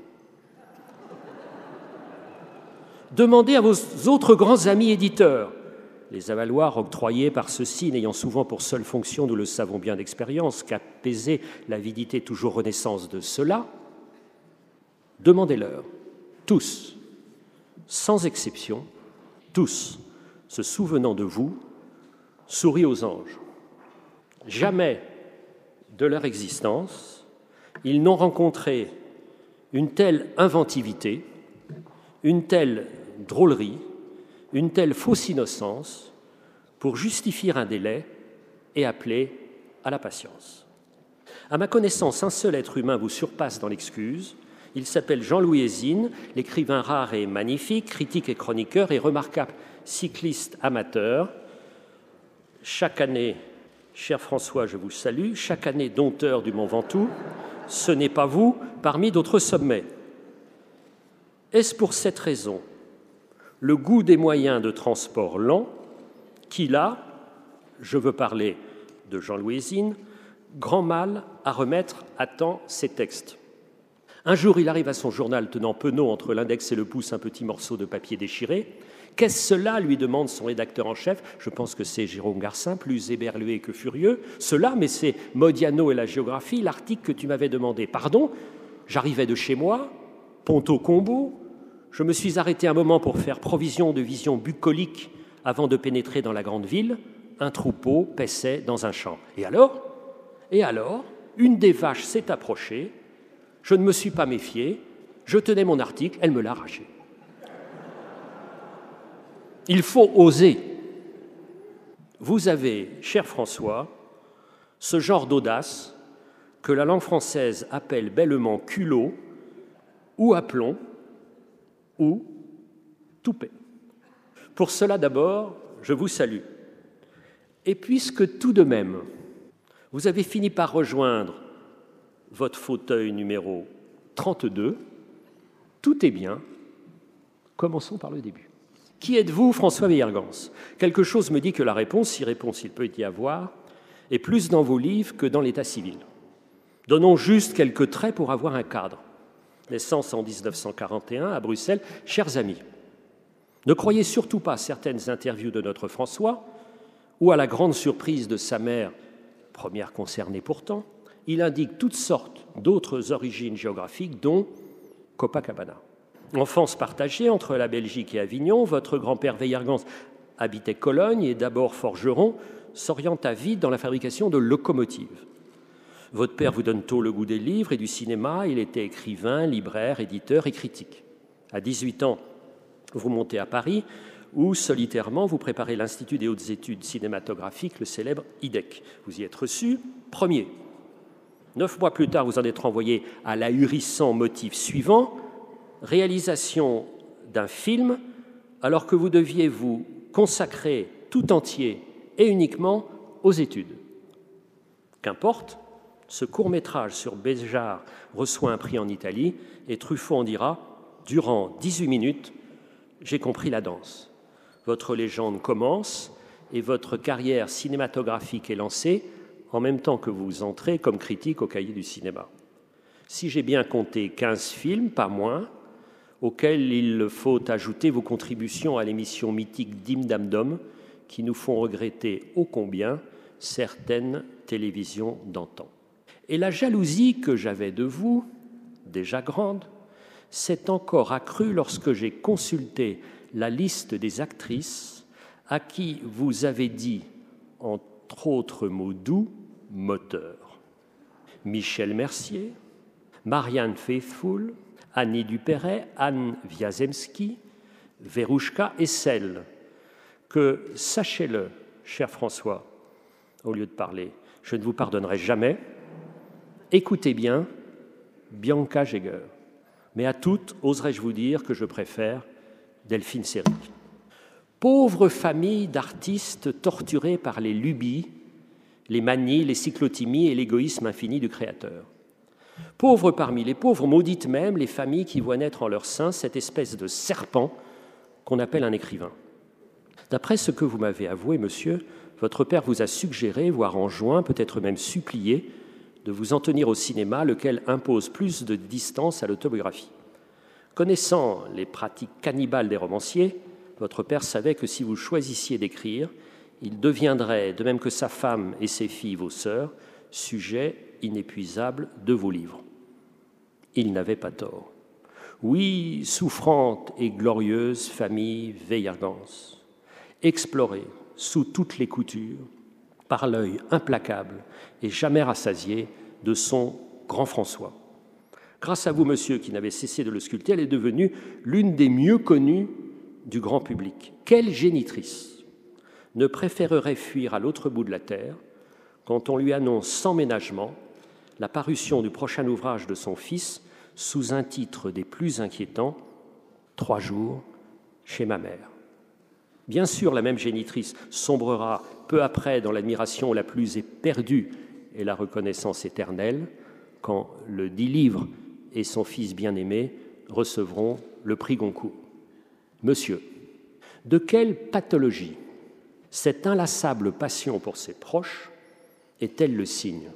Demandez à vos autres grands amis éditeurs, les avaloirs octroyés par ceux-ci n'ayant souvent pour seule fonction, nous le savons bien d'expérience, qu'apaiser l'avidité toujours renaissance de ceux-là, demandez-leur, tous, sans exception, tous, se souvenant de vous, sourient aux anges. Jamais de leur existence, ils n'ont rencontré une telle inventivité, une telle drôlerie, une telle fausse innocence pour justifier un délai et appeler à la patience. À ma connaissance, un seul être humain vous surpasse dans l'excuse. Il s'appelle Jean-Louis Hésine, l'écrivain rare et magnifique, critique et chroniqueur et remarquable cycliste amateur. Chaque année, cher François, je vous salue, chaque année dompteur du Mont Ventoux, ce n'est pas vous, parmi d'autres sommets. Est-ce pour cette raison le goût des moyens de transport lent qu'il a, je veux parler de Jean-Louis Hésine, grand mal à remettre à temps ses textes. Un jour, il arrive à son journal tenant penaud entre l'index et le pouce un petit morceau de papier déchiré. « Qu'est-ce cela ?» lui demande son rédacteur en chef. Je pense que c'est Jérôme Garcin, plus éberlué que furieux. « Cela, mais c'est Modiano et la géographie, l'article que tu m'avais demandé. »« Pardon ? J'arrivais de chez moi, Ponto-Combo. Je me suis arrêté un moment pour faire provision de vision bucolique avant de pénétrer dans la grande ville. Un troupeau paissait dans un champ. Et alors ? Et alors, une des vaches s'est approchée. Je ne me suis pas méfié. Je tenais mon article, elle me l'a arraché. » Il faut oser. Vous avez, cher François, ce genre d'audace que la langue française appelle bellement culot ou aplomb ou toupet. Pour cela, d'abord, je vous salue. Et puisque tout de même, vous avez fini par rejoindre votre fauteuil numéro trente-deux, tout est bien. Commençons par le début. Qui êtes-vous, François Villers-Gans ? Quelque chose me dit que la réponse, si réponse il peut y avoir, est plus dans vos livres que dans l'état civil. Donnons juste quelques traits pour avoir un cadre. Naissance en dix-neuf cent quarante et un à Bruxelles. Chers amis, ne croyez surtout pas à certaines interviews de notre François, ou à la grande surprise de sa mère, première concernée pourtant, il indique toutes sortes d'autres origines géographiques, dont Copacabana. Enfance partagée entre la Belgique et Avignon, votre grand-père Villers-Gans habitait Cologne et d'abord forgeron, s'orienta vite dans la fabrication de locomotives. Votre père vous donne tôt le goût des livres et du cinéma, il était écrivain, libraire, éditeur et critique. À dix-huit ans, vous montez à Paris, où solitairement vous préparez l'Institut des hautes études cinématographiques, le célèbre I D E C. Vous y êtes reçu, premier. Neuf mois plus tard, vous en êtes renvoyé à l'ahurissant motif suivant, réalisation d'un film, alors que vous deviez vous consacrer tout entier et uniquement aux études. Qu'importe, ce court-métrage sur Béjart reçoit un prix en Italie et Truffaut en dira « Durant dix-huit minutes, j'ai compris la danse. Votre légende commence et votre carrière cinématographique est lancée en même temps que vous entrez comme critique au Cahier du cinéma. Si j'ai bien compté quinze films, pas moins, auxquels il faut ajouter vos contributions à l'émission mythique Dim Dam Dom, qui nous font regretter ô combien certaines télévisions d'antan. Et la jalousie que j'avais de vous, déjà grande, s'est encore accrue lorsque j'ai consulté la liste des actrices à qui vous avez dit, entre autres mots doux, moteur. Michel Mercier, Marianne Faithfull, Annie Dupéret, Anne Wiazemski, Verouchka et celle que, sachez-le, cher François, au lieu de parler, je ne vous pardonnerai jamais, écoutez bien, Bianca Jäger. Mais à toutes, oserais-je vous dire que je préfère Delphine Seyrig. Pauvre famille d'artistes torturés par les lubies, les manies, les cyclotimies et l'égoïsme infini du Créateur. Pauvres parmi les pauvres, maudites même les familles qui voient naître en leur sein cette espèce de serpent qu'on appelle un écrivain. D'après ce que vous m'avez avoué, monsieur, votre père vous a suggéré, voire enjoint, peut-être même supplié, de vous en tenir au cinéma, lequel impose plus de distance à l'autobiographie. Connaissant les pratiques cannibales des romanciers, votre père savait que si vous choisissiez d'écrire, il deviendrait, de même que sa femme et ses filles, vos sœurs, sujet inépuisable de vos livres. Il n'avait pas tort. Oui, souffrante et glorieuse famille Weyergans, explorée sous toutes les coutures, par l'œil implacable et jamais rassasié de son grand François. Grâce à vous, monsieur, qui n'avez cessé de le sculpter, elle est devenue l'une des mieux connues du grand public. Quelle génitrice ne préférerait fuir à l'autre bout de la terre quand on lui annonce sans ménagement la parution du prochain ouvrage de son fils sous un titre des plus inquiétants, « Trois jours chez ma mère ». Bien sûr, la même génitrice sombrera peu après dans l'admiration la plus éperdue et la reconnaissance éternelle quand le dit livre et son fils bien-aimé recevront le prix Goncourt. Monsieur, de quelle pathologie cette inlassable passion pour ses proches est-elle le signe?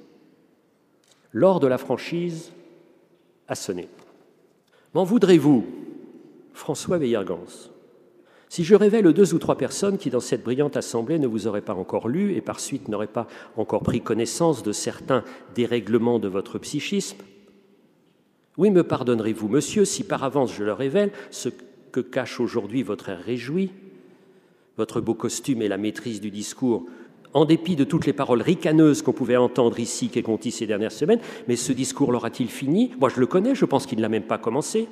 L'or de la franchise a sonné. M'en voudrez-vous, François Weyergans, si je révèle deux ou trois personnes qui, dans cette brillante assemblée, ne vous auraient pas encore lu et par suite n'auraient pas encore pris connaissance de certains dérèglements de votre psychisme? Oui, me pardonnerez-vous, monsieur, si par avance je leur révèle ce que cache aujourd'hui votre air réjoui, votre beau costume et la maîtrise du discours, en dépit de toutes les paroles ricaneuses qu'on pouvait entendre ici qu'est Conti ces dernières semaines, mais ce discours l'aura-t-il fini? Moi, je le connais, je pense qu'il ne l'a même pas commencé.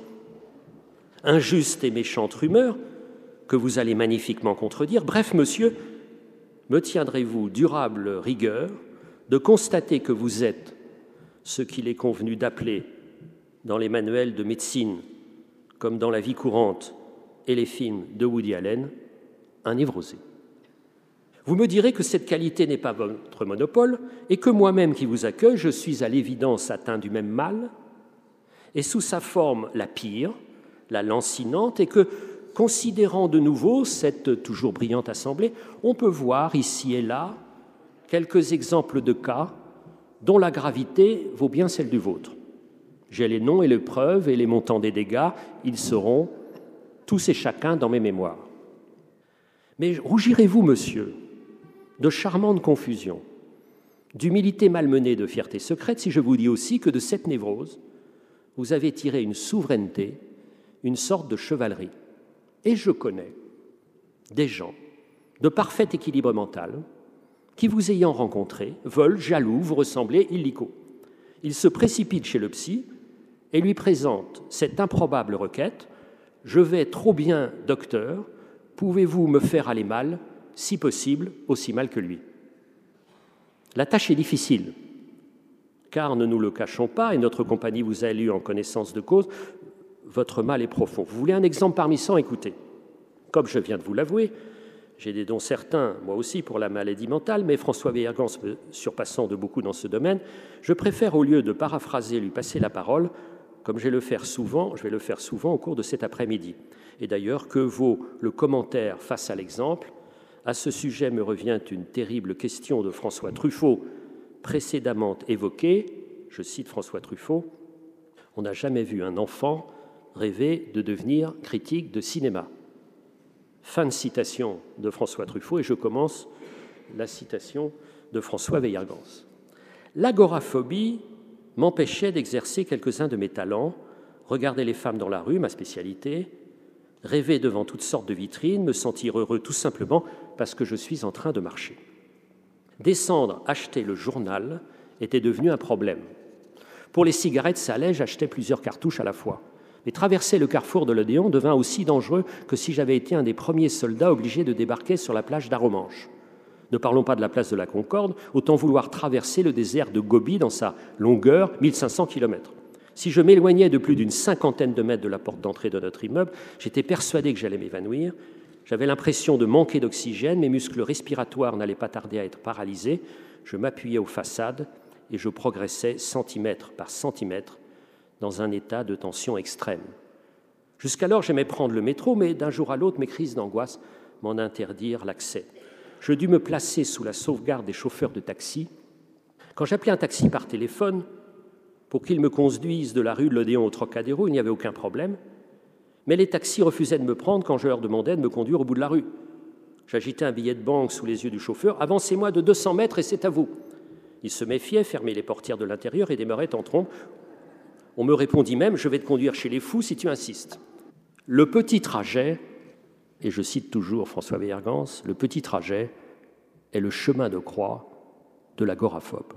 Injuste et méchante rumeur, que vous allez magnifiquement contredire. Bref, monsieur, me tiendrez-vous durable rigueur de constater que vous êtes ce qu'il est convenu d'appeler, dans les manuels de médecine, comme dans la vie courante et les films de Woody Allen, un névrosé. Vous me direz que cette qualité n'est pas votre monopole et que moi-même qui vous accueille, je suis à l'évidence atteint du même mal, et sous sa forme la pire, la lancinante, et que, considérant de nouveau cette toujours brillante assemblée, on peut voir ici et là quelques exemples de cas dont la gravité vaut bien celle du vôtre. J'ai les noms et les preuves et les montants des dégâts, ils seront tous et chacun dans mes mémoires. Mais rougirez-vous, monsieur, de charmante confusion, d'humilité malmenée, de fierté secrète, si je vous dis aussi que de cette névrose, vous avez tiré une souveraineté, une sorte de chevalerie. Et je connais des gens de parfait équilibre mental qui, vous ayant rencontré, veulent, jaloux, vous ressembler illico. Ils se précipitent chez le psy et lui présentent cette improbable requête « Je vais trop bien, docteur, pouvez-vous me faire aller mal, si possible, aussi mal que lui ?» La tâche est difficile, car ne nous le cachons pas, et notre compagnie vous a lu en connaissance de cause, votre mal est profond. Vous voulez un exemple parmi cent? Écoutez, comme je viens de vous l'avouer, j'ai des dons certains, moi aussi, pour la maladie mentale, mais François Weyergans me surpassant de beaucoup dans ce domaine, je préfère, au lieu de paraphraser, lui passer la parole, comme je vais le faire souvent, je vais le faire souvent au cours de cet après-midi. Et d'ailleurs, que vaut le commentaire face à l'exemple? À ce sujet me revient une terrible question de François Truffaut, précédemment évoquée, je cite François Truffaut, « On n'a jamais vu un enfant rêver de devenir critique de cinéma. » Fin de citation de François Truffaut, et je commence la citation de François Weyergans. L'agoraphobie m'empêchait d'exercer quelques-uns de mes talents, regarder les femmes dans la rue, ma spécialité, rêver devant toutes sortes de vitrines, me sentir heureux tout simplement parce que je suis en train de marcher. Descendre, acheter le journal était devenu un problème. Pour les cigarettes, ça allait, j'achetais plusieurs cartouches à la fois. Mais traverser le carrefour de l'Odéon devint aussi dangereux que si j'avais été un des premiers soldats obligés de débarquer sur la plage d'Arromanches. Ne parlons pas de la place de la Concorde, autant vouloir traverser le désert de Gobi dans sa longueur, mille cinq cents kilomètres. Si je m'éloignais de plus d'une cinquantaine de mètres de la porte d'entrée de notre immeuble, j'étais persuadé que j'allais m'évanouir. J'avais l'impression de manquer d'oxygène, mes muscles respiratoires n'allaient pas tarder à être paralysés. Je m'appuyais aux façades et je progressais centimètre par centimètre dans un état de tension extrême. Jusqu'alors, j'aimais prendre le métro, mais d'un jour à l'autre, mes crises d'angoisse m'en interdirent l'accès. Je dus me placer sous la sauvegarde des chauffeurs de taxi. Quand j'appelais un taxi par téléphone pour qu'il me conduise de la rue de l'Odéon au Trocadéro, il n'y avait aucun problème. Mais les taxis refusaient de me prendre quand je leur demandais de me conduire au bout de la rue. J'agitais un billet de banque sous les yeux du chauffeur. « Avancez-moi de deux cents mètres et c'est à vous !» Il se méfiait, fermait les portières de l'intérieur et démarrait en trombe. On me répondit même « Je vais te conduire chez les fous si tu insistes ». Le petit trajet, et je cite toujours François Weiergans, le petit trajet est le chemin de croix de l'agoraphobe.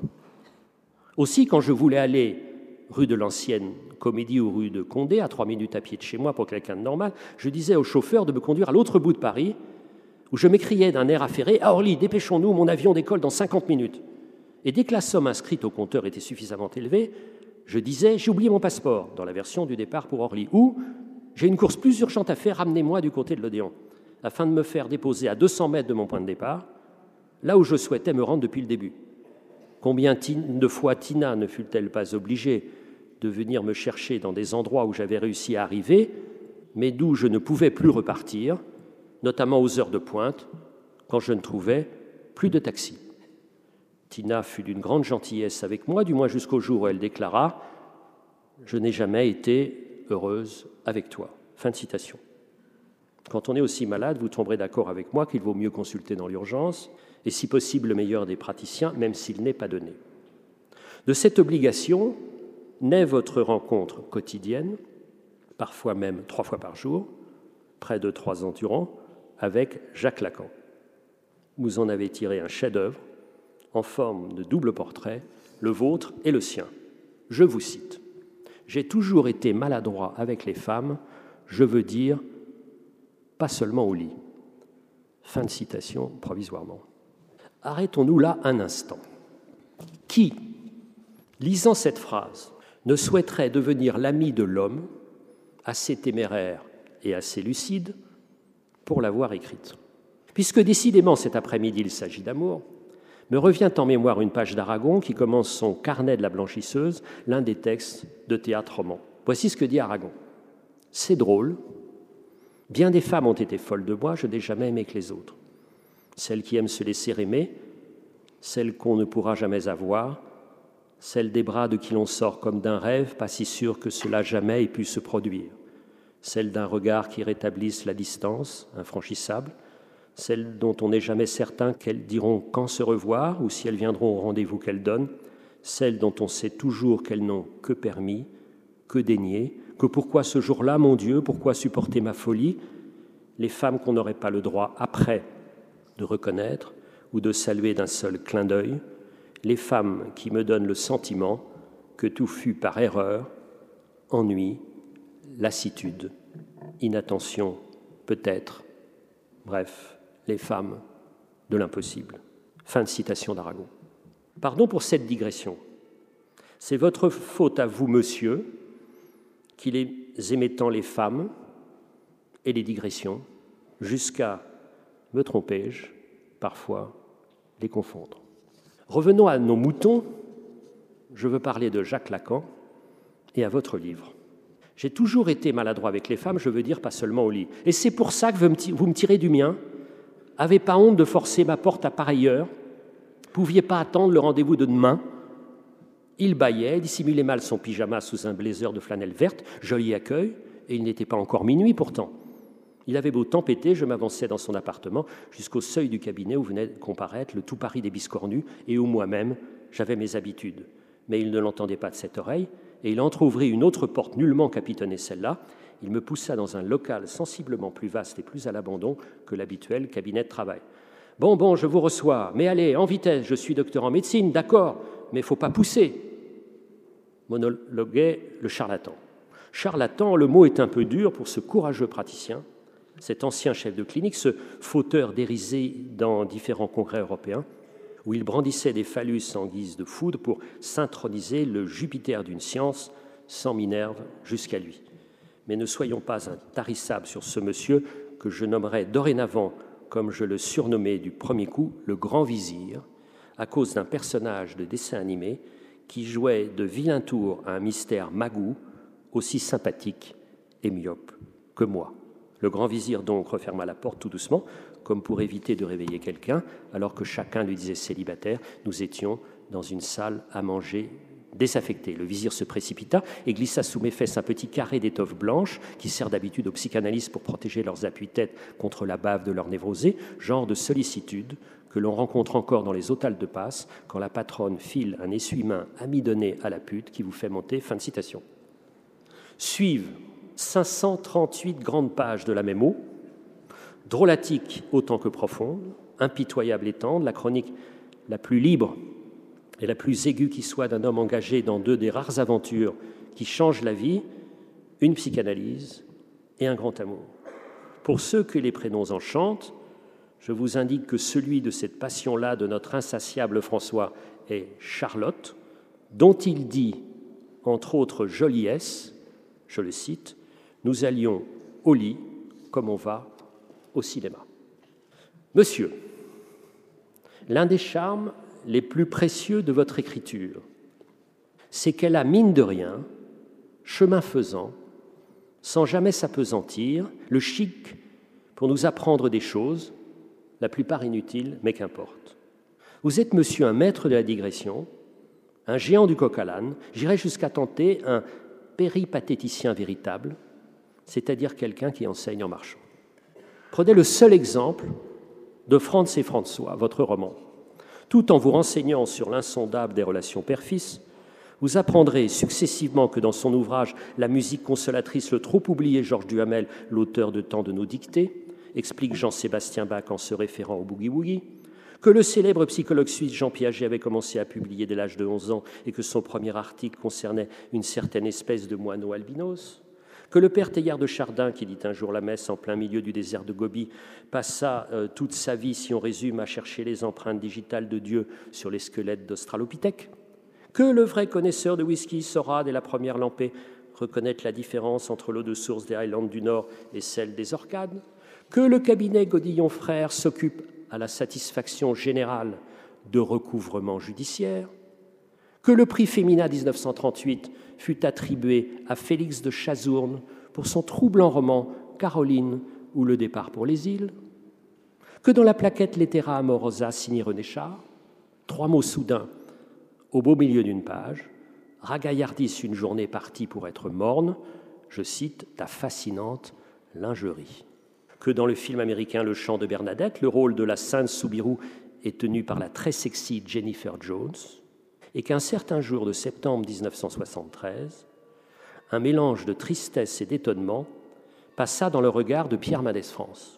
Aussi, quand je voulais aller rue de l'Ancienne Comédie ou rue de Condé, à trois minutes à pied de chez moi pour quelqu'un de normal, je disais au chauffeur de me conduire à l'autre bout de Paris, où je m'écriais d'un air affairé « Ah Orly, dépêchons-nous, mon avion décolle dans cinquante minutes ». Et dès que la somme inscrite au compteur était suffisamment élevée, je disais « J'ai oublié mon passeport » dans la version du départ pour Orly, ou « J'ai une course plus urgente à faire, ramenez-moi du côté de l'Odéon », afin de me faire déposer à deux cents mètres de mon point de départ, là où je souhaitais me rendre depuis le début. Combien de fois Tina ne fut-elle pas obligée de venir me chercher dans des endroits où j'avais réussi à arriver, mais d'où je ne pouvais plus repartir, notamment aux heures de pointe, quand je ne trouvais plus de taxi. Tina fut d'une grande gentillesse avec moi, du moins jusqu'au jour où elle déclara « Je n'ai jamais été heureuse avec toi ». Fin de citation. Quand on est aussi malade, vous tomberez d'accord avec moi qu'il vaut mieux consulter dans l'urgence et si possible le meilleur des praticiens, même s'il n'est pas donné. De cette obligation naît votre rencontre quotidienne, parfois même trois fois par jour, près de trois ans durant, avec Jacques Lacan. Vous en avez tiré un chef-d'œuvre en forme de double portrait, le vôtre et le sien. Je vous cite. « J'ai toujours été maladroit avec les femmes, je veux dire, pas seulement au lit. » Fin de citation provisoirement. Arrêtons-nous là un instant. Qui, lisant cette phrase, ne souhaiterait devenir l'ami de l'homme, assez téméraire et assez lucide, pour l'avoir écrite? Puisque décidément cet après-midi il s'agit d'amour, me revient en mémoire une page d'Aragon qui commence son Carnet de la blanchisseuse, l'un des textes de théâtre roman. Voici ce que dit Aragon. « C'est drôle. Bien des femmes ont été folles de moi, je n'ai jamais aimé que les autres. Celles qui aiment se laisser aimer, celles qu'on ne pourra jamais avoir, celles des bras de qui l'on sort comme d'un rêve, pas si sûr que cela jamais ait pu se produire, celles d'un regard qui rétablisse la distance, infranchissable, celles dont on n'est jamais certain qu'elles diront quand se revoir ou si elles viendront au rendez-vous qu'elles donnent, celles dont on sait toujours qu'elles n'ont que permis, que daigné, que pourquoi ce jour-là, mon Dieu, pourquoi supporter ma folie, les femmes qu'on n'aurait pas le droit après de reconnaître ou de saluer d'un seul clin d'œil, les femmes qui me donnent le sentiment que tout fut par erreur, ennui, lassitude, inattention, peut-être, bref, les femmes de l'impossible. » Fin de citation d'Aragon. Pardon pour cette digression. C'est votre faute à vous, monsieur, qu'il les aimait tant les femmes et les digressions, jusqu'à, me trompais-je, parfois les confondre. Revenons à nos moutons. Je veux parler de Jacques Lacan et à votre livre. J'ai toujours été maladroit avec les femmes, je veux dire pas seulement au lit. Et c'est pour ça que vous me tirez du mien. Avez pas honte de forcer ma porte à pareille heure. Pouviez pas attendre le rendez-vous de demain. Il bâillait, dissimulait mal son pyjama sous un blazer de flanelle verte, joli accueil, et il n'était pas encore minuit pourtant. Il avait beau tempêter, je m'avançais dans son appartement jusqu'au seuil du cabinet où venait comparaître le tout Paris des biscornus et où moi-même j'avais mes habitudes. Mais il ne l'entendait pas de cette oreille, et il entr'ouvrit une autre porte nullement capitonnée celle-là. Il me poussa dans un local sensiblement plus vaste et plus à l'abandon que l'habituel cabinet de travail. « Bon, bon, je vous reçois, mais allez, en vitesse, je suis docteur en médecine, d'accord, mais il ne faut pas pousser. » Monologuait le charlatan. Charlatan, le mot est un peu dur pour ce courageux praticien, cet ancien chef de clinique, ce fauteur dérisé dans différents congrès européens, où il brandissait des phallus en guise de foudre pour synchronise le Jupiter d'une science, sans Minerve jusqu'à lui. Mais ne soyons pas intarissables sur ce monsieur que je nommerai dorénavant, comme je le surnommais du premier coup, le grand vizir, à cause d'un personnage de dessin animé qui jouait de vilains tours à un mystère magou aussi sympathique et myope que moi. Le grand vizir donc referma la porte tout doucement, comme pour éviter de réveiller quelqu'un, alors que chacun lui disait célibataire. Nous étions dans une salle à manger désaffectée. Le vizir se précipita et glissa sous mes fesses un petit carré d'étoffe blanche qui sert d'habitude aux psychanalystes pour protéger leurs appuis-têtes contre la bave de leurs névrosés, genre de sollicitude que l'on rencontre encore dans les hôtels de passe quand la patronne file un essuie-main amidonné à la pute qui vous fait monter. Fin de citation. Suivent cinq cent trente-huit grandes pages de la même eau, drôlatique autant que profonde, impitoyable et tendre, la chronique la plus libre et la plus aiguë qui soit d'un homme engagé dans deux des rares aventures qui changent la vie, une psychanalyse et un grand amour. Pour ceux que les prénoms enchantent, je vous indique que celui de cette passion-là de notre insatiable François est Charlotte, dont il dit, entre autres joliesses, je le cite, « Nous allions au lit comme on va au cinéma ». Monsieur, l'un des charmes les plus précieux de votre écriture, c'est qu'elle a, mine de rien, chemin faisant, sans jamais s'apesantir, le chic pour nous apprendre des choses, la plupart inutiles, mais qu'importe. Vous êtes, monsieur, un maître de la digression, un géant du coq à l'âne, j'irais jusqu'à tenter un péripatéticien véritable, c'est-à-dire quelqu'un qui enseigne en marchant. Prenez le seul exemple de Franz et François, votre roman. Tout en vous renseignant sur l'insondable des relations père-fils, vous apprendrez successivement que dans son ouvrage « La musique consolatrice », le trop oublié Georges Duhamel, l'auteur de tant de nos dictées, explique Jean-Sébastien Bach en se référant au boogie-woogie, que le célèbre psychologue suisse Jean Piaget avait commencé à publier dès l'âge de onze ans et que son premier article concernait une certaine espèce de moineau albinos, que le père Teilhard de Chardin, qui dit un jour la messe en plein milieu du désert de Gobi, passa euh, toute sa vie, si on résume, à chercher les empreintes digitales de Dieu sur les squelettes d'Australopithèque, que le vrai connaisseur de whisky saura, dès la première lampée, reconnaître la différence entre l'eau de source des Highlands du Nord et celle des Orcades, que le cabinet Godillon Frères s'occupe à la satisfaction générale de recouvrement judiciaire, que le prix Femina mille neuf cent trente-huit fut attribué à Félix de Chazourne pour son troublant roman « Caroline ou le départ pour les îles », que dans la plaquette Lettera Amorosa signée René Char, trois mots soudains au beau milieu d'une page, ragaillardissent une journée partie pour être morne, je cite ta fascinante lingerie. Que dans le film américain Le Chant de Bernadette, le rôle de la sainte Soubirous est tenu par la très sexy Jennifer Jones, et qu'un certain jour de septembre mille neuf cent soixante-treize, un mélange de tristesse et d'étonnement passa dans le regard de Pierre Mendès France.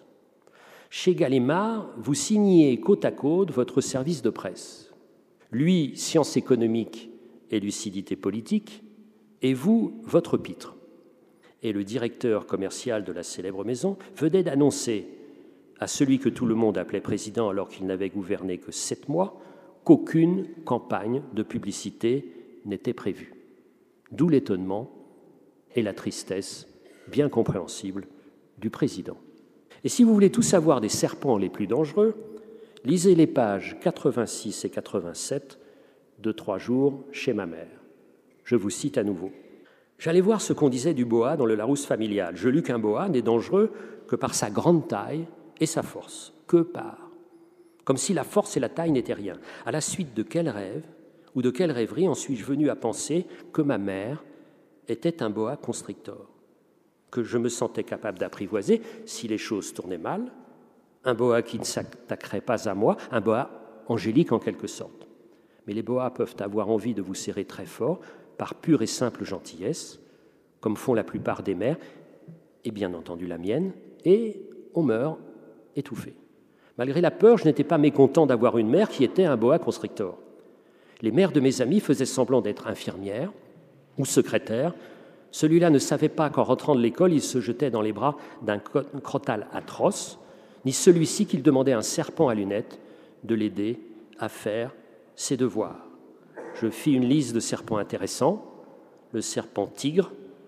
Chez Gallimard, vous signiez côte à côte votre service de presse. Lui, sciences économiques et lucidité politique, et vous, votre pitre. Et le directeur commercial de la célèbre maison venait d'annoncer à celui que tout le monde appelait président alors qu'il n'avait gouverné que sept mois, qu'aucune campagne de publicité n'était prévue. D'où l'étonnement et la tristesse, bien compréhensible, du président. Et si vous voulez tout savoir des serpents les plus dangereux, lisez les pages quatre-vingt-six et quatre-vingt-sept de Trois jours chez ma mère. Je vous cite à nouveau. J'allais voir ce qu'on disait du boa dans le Larousse familial. Je lus qu'un boa n'est dangereux que par sa grande taille et sa force. Que par. Comme si la force et la taille n'étaient rien. À la suite de quel rêve ou de quelle rêverie en suis-je venu à penser que ma mère était un boa constrictor, que je me sentais capable d'apprivoiser si les choses tournaient mal, un boa qui ne s'attaquerait pas à moi, un boa angélique en quelque sorte. Mais les boas peuvent avoir envie de vous serrer très fort par pure et simple gentillesse, comme font la plupart des mères, et bien entendu la mienne, et on meurt étouffé. Malgré la peur, je n'étais pas mécontent d'avoir une mère qui était un boa constrictor. Les mères de mes amis faisaient semblant d'être infirmières ou secrétaires. Celui-là ne savait pas qu'en rentrant de l'école, il se jetait dans les bras d'un crottal atroce, ni celui-ci qu'il demandait à un serpent à lunettes de l'aider à faire ses devoirs. Je fis une liste de serpents intéressants, le serpent tigre,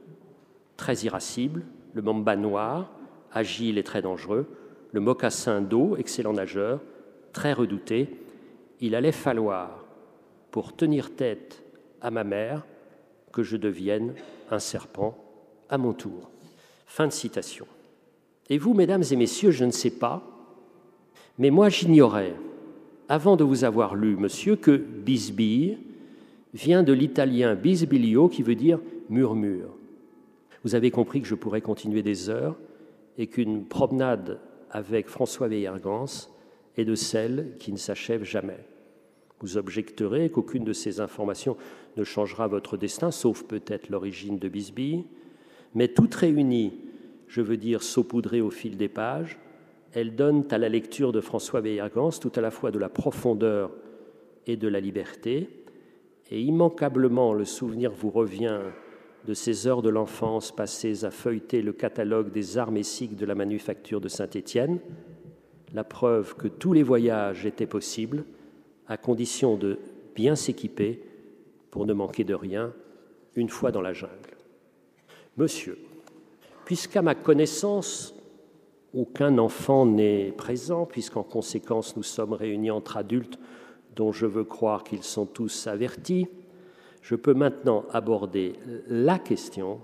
très irascible, le mamba noir, agile et très dangereux, le mocassin d'eau, excellent nageur, très redouté. Il allait falloir, pour tenir tête à ma mère que je devienne un serpent à mon tour. » Fin de citation. Et vous, mesdames et messieurs, je ne sais pas, mais moi j'ignorais, avant de vous avoir lu, monsieur, que bisbille vient de l'italien bisbiglio, qui veut dire murmure. Vous avez compris que je pourrais continuer des heures et qu'une promenade avec François Veyergans est de celles qui ne s'achèvent jamais. Vous objecterez qu'aucune de ces informations ne changera votre destin, sauf peut-être l'origine de bisbille, mais toutes réunies, je veux dire saupoudrées au fil des pages, elles donnent à la lecture de François Veyergans tout à la fois de la profondeur et de la liberté, et immanquablement le souvenir vous revient de ces heures de l'enfance passées à feuilleter le catalogue des arts messiques de la manufacture de Saint-Étienne, la preuve que tous les voyages étaient possibles, à condition de bien s'équiper pour ne manquer de rien une fois dans la jungle. Monsieur, puisqu'à ma connaissance, aucun enfant n'est présent, puisqu'en conséquence nous sommes réunis entre adultes dont je veux croire qu'ils sont tous avertis, je peux maintenant aborder la question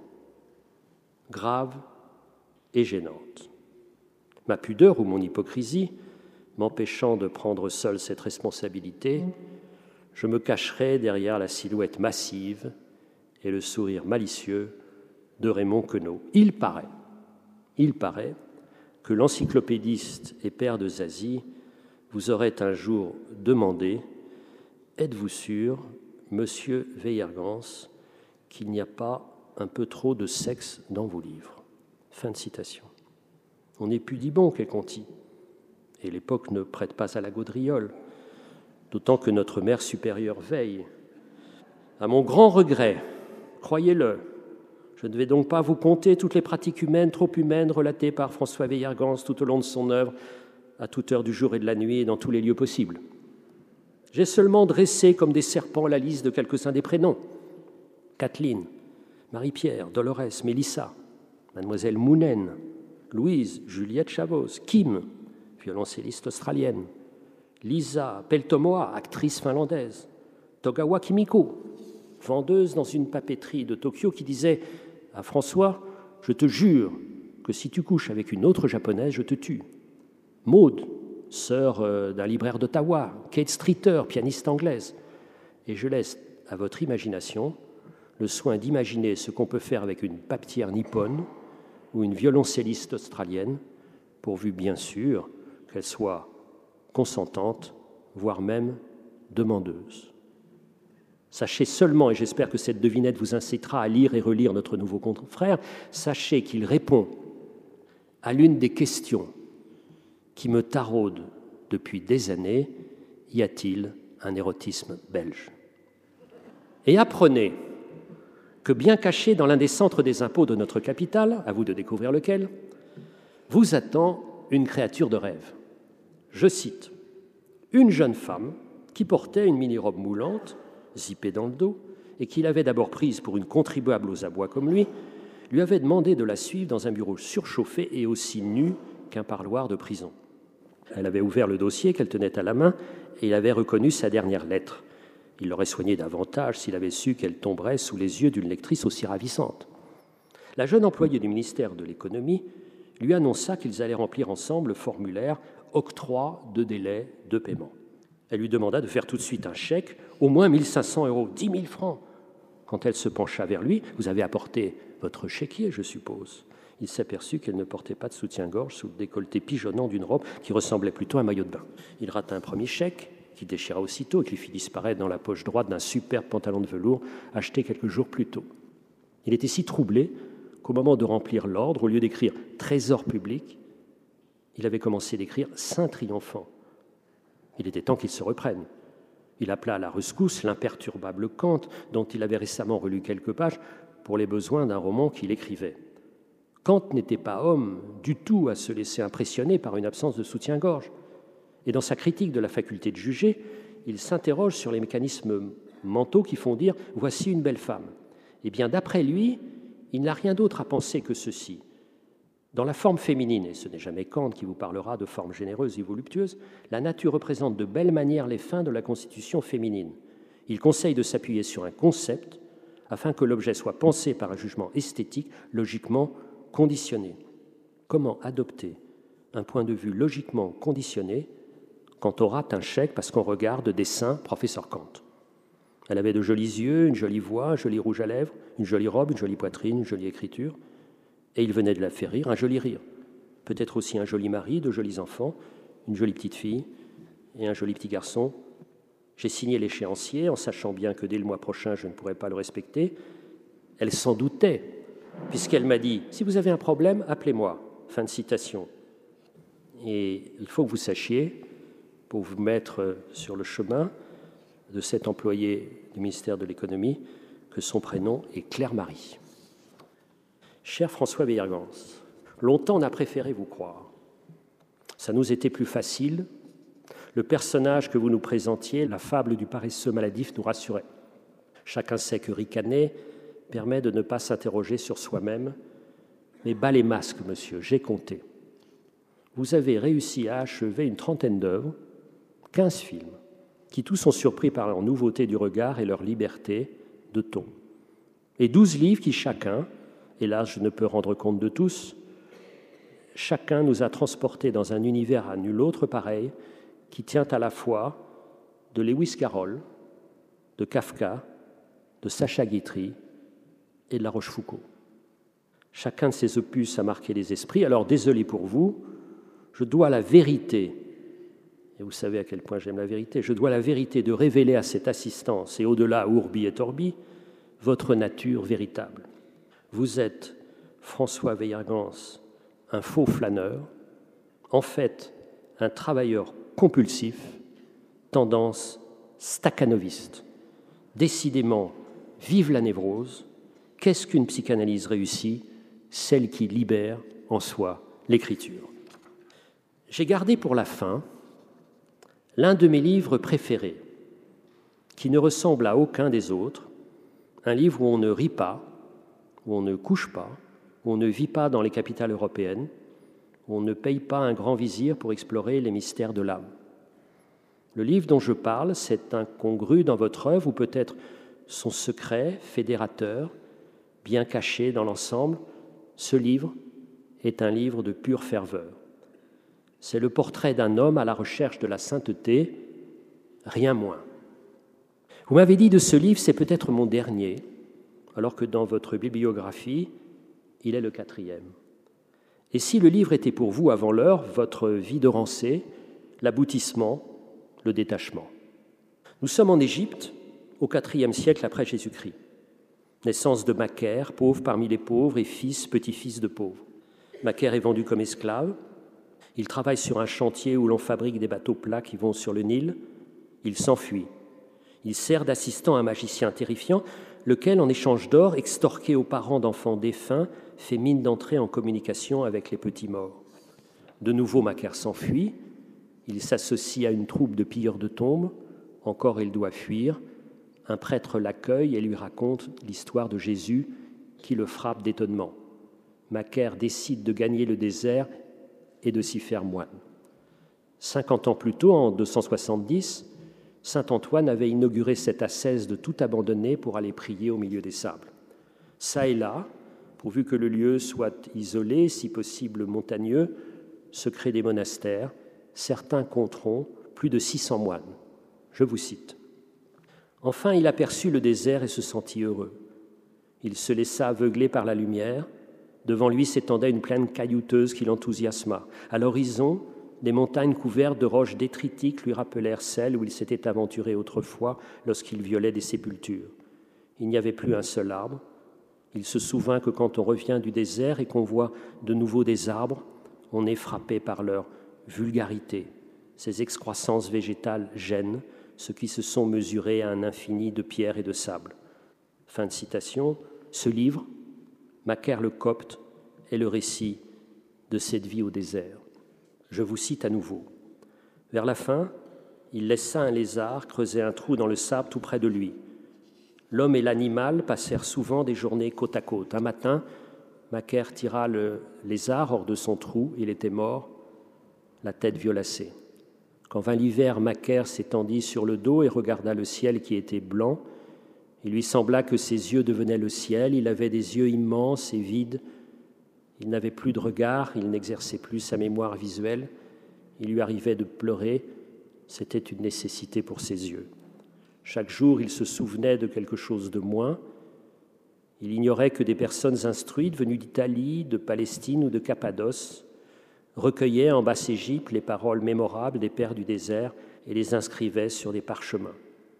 grave et gênante. Ma pudeur ou mon hypocrisie m'empêchant de prendre seul cette responsabilité, je me cacherai derrière la silhouette massive et le sourire malicieux de Raymond Queneau. Il paraît, il paraît que l'encyclopédiste et père de Zazie vous aurait un jour demandé « Êtes-vous sûr, monsieur Veyergans, qu'il n'y a pas un peu trop de sexe dans vos livres ?» Fin de citation. On n'est plus dit bon, qu'elle contit. Et l'époque ne prête pas à la gaudriole, d'autant que notre mère supérieure veille. À mon grand regret, croyez-le, je ne vais donc pas vous conter toutes les pratiques humaines, trop humaines, relatées par François Veyergans tout au long de son œuvre, à toute heure du jour et de la nuit et dans tous les lieux possibles. J'ai seulement dressé comme des serpents la liste de quelques-uns des prénoms. Kathleen, Marie-Pierre, Dolores, Mélissa, Mademoiselle Mounen, Louise, Juliette Chavos, Kim, violoncelliste australienne, Lisa Peltomoa, actrice finlandaise, Togawa Kimiko, vendeuse dans une papeterie de Tokyo, qui disait à François « Je te jure que si tu couches avec une autre japonaise, je te tue ». Maude, sœur d'un libraire d'Ottawa, Kate Streeter, pianiste anglaise. Et je laisse à votre imagination le soin d'imaginer ce qu'on peut faire avec une papetière nippone ou une violoncelliste australienne, pourvu bien sûr qu'elle soit consentante, voire même demandeuse. Sachez seulement, et j'espère que cette devinette vous incitera à lire et relire notre nouveau confrère, sachez qu'il répond à l'une des questions qui me taraude depuis des années, y a-t-il un érotisme belge? Et apprenez que bien caché dans l'un des centres des impôts de notre capitale, à vous de découvrir lequel, vous attend une créature de rêve. Je cite, « Une jeune femme qui portait une mini-robe moulante, zippée dans le dos, et qui l'avait d'abord prise pour une contribuable aux abois comme lui, lui avait demandé de la suivre dans un bureau surchauffé et aussi nu qu'un parloir de prison. Elle avait ouvert le dossier qu'elle tenait à la main et il avait reconnu sa dernière lettre. Il l'aurait soignée davantage s'il avait su qu'elle tomberait sous les yeux d'une lectrice aussi ravissante. La jeune employée du ministère de l'Économie lui annonça qu'ils allaient remplir ensemble le formulaire « Octroi de délai de paiement ». Elle lui demanda de faire tout de suite un chèque, au moins mille cinq cents euros, dix mille francs. Quand elle se pencha vers lui, « Vous avez apporté votre chéquier, je suppose ?» Il s'aperçut qu'elle ne portait pas de soutien-gorge sous le décolleté pigeonnant d'une robe qui ressemblait plutôt à un maillot de bain. Il rata un premier chèque, qui déchira aussitôt et qui fit disparaître dans la poche droite d'un superbe pantalon de velours acheté quelques jours plus tôt. Il était si troublé qu'au moment de remplir l'ordre, au lieu d'écrire « Trésor public », il avait commencé d'écrire « Saint triomphant ». Il était temps qu'il se reprenne. Il appela à la rescousse l'imperturbable Kant, dont il avait récemment relu quelques pages pour les besoins d'un roman qu'il écrivait. Kant n'était pas homme du tout à se laisser impressionner par une absence de soutien-gorge. Et dans sa critique de la faculté de juger, il s'interroge sur les mécanismes mentaux qui font dire « voici une belle femme ». Eh bien, d'après lui, il n'a rien d'autre à penser que ceci. Dans la forme féminine, et ce n'est jamais Kant qui vous parlera de forme généreuse et voluptueuse, la nature représente de belles manières les fins de la constitution féminine. Il conseille de s'appuyer sur un concept afin que l'objet soit pensé par un jugement esthétique logiquement conditionné. Comment adopter un point de vue logiquement conditionné quand on rate un chèque parce qu'on regarde des seins, professeur Kant? Elle avait de jolis yeux, une jolie voix, un joli rouge à lèvres, une jolie robe, une jolie poitrine, une jolie écriture. Et il venait de la faire rire, un joli rire. Peut-être aussi un joli mari, de jolis enfants, une jolie petite fille et un joli petit garçon. J'ai signé l'échéancier en sachant bien que dès le mois prochain, je ne pourrais pas le respecter. Elle s'en doutait, puisqu'elle m'a dit « Si vous avez un problème, appelez-moi ». Fin de citation. Et il faut que vous sachiez, pour vous mettre sur le chemin de cet employé du ministère de l'Économie, que son prénom est Claire-Marie. Cher François Weiergans, longtemps on a préféré vous croire. Ça nous était plus facile. Le personnage que vous nous présentiez, la fable du paresseux maladif, nous rassurait. Chacun sait que ricaner permet de ne pas s'interroger sur soi-même. Mais bas les masques, monsieur, j'ai compté. Vous avez réussi à achever une trentaine d'œuvres, quinze films, qui tous sont surpris par leur nouveauté du regard et leur liberté de ton. Et douze livres qui chacun, hélas je ne peux rendre compte de tous, chacun nous a transportés dans un univers à nul autre pareil, qui tient à la fois de Lewis Carroll, de Kafka, de Sacha Guitry et de La Rochefoucauld. Chacun de ces opus a marqué les esprits. Alors, désolé pour vous, je dois la vérité, et vous savez à quel point j'aime la vérité, je dois la vérité de révéler à cette assistance, et au-delà, Urbi et Orbi, votre nature véritable. Vous êtes, François Weiergans, un faux flâneur, en fait, un travailleur compulsif, tendance stakhanoviste. Décidément, vive la névrose. Qu'est-ce qu'une psychanalyse réussie? Celle qui libère en soi l'écriture. J'ai gardé pour la fin l'un de mes livres préférés, qui ne ressemble à aucun des autres, un livre où on ne rit pas, où on ne couche pas, où on ne vit pas dans les capitales européennes, où on ne paye pas un grand vizir pour explorer les mystères de l'âme. Le livre dont je parle, c'est incongru dans votre œuvre, ou peut-être son secret fédérateur, bien caché dans l'ensemble. Ce livre est un livre de pure ferveur. C'est le portrait d'un homme à la recherche de la sainteté, rien moins. Vous m'avez dit de ce livre, c'est peut-être mon dernier, alors que dans votre bibliographie, il est le quatrième. Et si le livre était pour vous, avant l'heure, votre vie de rancée, l'aboutissement, le détachement. Nous sommes en Égypte, au quatrième siècle après Jésus-Christ. Naissance de Macaire, pauvre parmi les pauvres et fils, petit-fils de pauvres. Macaire est vendu comme esclave. Il travaille sur un chantier où l'on fabrique des bateaux plats qui vont sur le Nil. Il s'enfuit. Il sert d'assistant à un magicien terrifiant, lequel, en échange d'or, extorqué aux parents d'enfants défunts, fait mine d'entrer en communication avec les petits morts. De nouveau, Macaire s'enfuit. Il s'associe à une troupe de pilleurs de tombes. Encore, il doit fuir. Un prêtre l'accueille et lui raconte l'histoire de Jésus qui le frappe d'étonnement. Macaire décide de gagner le désert et de s'y faire moine. Cinquante ans plus tôt, en deux cent soixante-dix, saint Antoine avait inauguré cette ascèse de tout abandonner pour aller prier au milieu des sables. Ça et là, pourvu que le lieu soit isolé, si possible montagneux, se créent des monastères. Certains compteront plus de six cents moines. Je vous cite. Enfin, il aperçut le désert et se sentit heureux. Il se laissa aveugler par la lumière. Devant lui s'étendait une plaine caillouteuse qui l'enthousiasma. À l'horizon, des montagnes couvertes de roches détritiques lui rappelèrent celles où il s'était aventuré autrefois lorsqu'il violait des sépultures. Il n'y avait plus un seul arbre. Il se souvint que quand on revient du désert et qu'on voit de nouveau des arbres, on est frappé par leur vulgarité. Ces excroissances végétales gênent ceux qui se sont mesurés à un infini de pierres et de sable. Fin de citation. Ce livre, Macaire le Copte, est le récit de cette vie au désert. Je vous cite à nouveau. Vers la fin, il laissa un lézard creuser un trou dans le sable tout près de lui. L'homme et l'animal passèrent souvent des journées côte à côte. Un matin, Macaire tira le lézard hors de son trou. Il était mort, la tête violacée. Quand vint l'hiver, Macaire s'étendit sur le dos et regarda le ciel qui était blanc. Il lui sembla que ses yeux devenaient le ciel. Il avait des yeux immenses et vides. Il n'avait plus de regard, il n'exerçait plus sa mémoire visuelle. Il lui arrivait de pleurer. C'était une nécessité pour ses yeux. Chaque jour, il se souvenait de quelque chose de moins. Il ignorait que des personnes instruites venues d'Italie, de Palestine ou de Cappadoce recueillaient en Basse-Égypte les paroles mémorables des pères du désert et les inscrivaient sur des parchemins.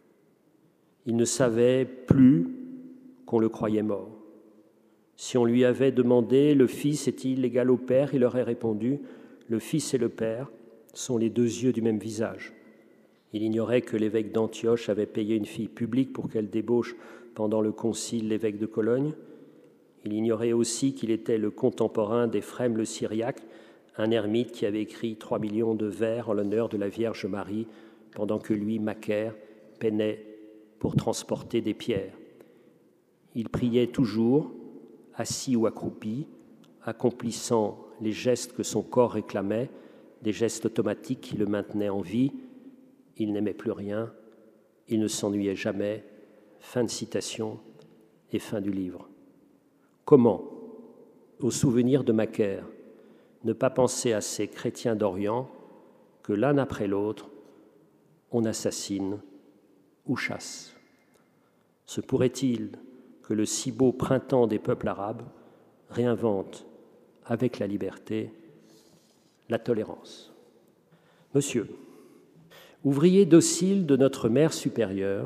Il ne savait plus qu'on le croyait mort. Si on lui avait demandé « Le Fils est-il égal au Père ?» il aurait répondu « Le Fils et le Père sont les deux yeux du même visage. » Il ignorait que l'évêque d'Antioche avait payé une fille publique pour qu'elle débauche pendant le concile l'évêque de Cologne. Il ignorait aussi qu'il était le contemporain d'Éphrem le Syriaque, un ermite qui avait écrit trois millions de vers en l'honneur de la Vierge Marie, pendant que lui, Macaire, peinait pour transporter des pierres. Il priait toujours, assis ou accroupi, accomplissant les gestes que son corps réclamait, des gestes automatiques qui le maintenaient en vie. Il n'aimait plus rien, il ne s'ennuyait jamais. Fin de citation et fin du livre. Comment, au souvenir de Macaire, ne pas penser à ces chrétiens d'Orient que l'un après l'autre, on assassine ou chasse? Se pourrait-il que le si beau printemps des peuples arabes réinvente, avec la liberté, la tolérance? Monsieur, ouvrier docile de notre mère supérieure,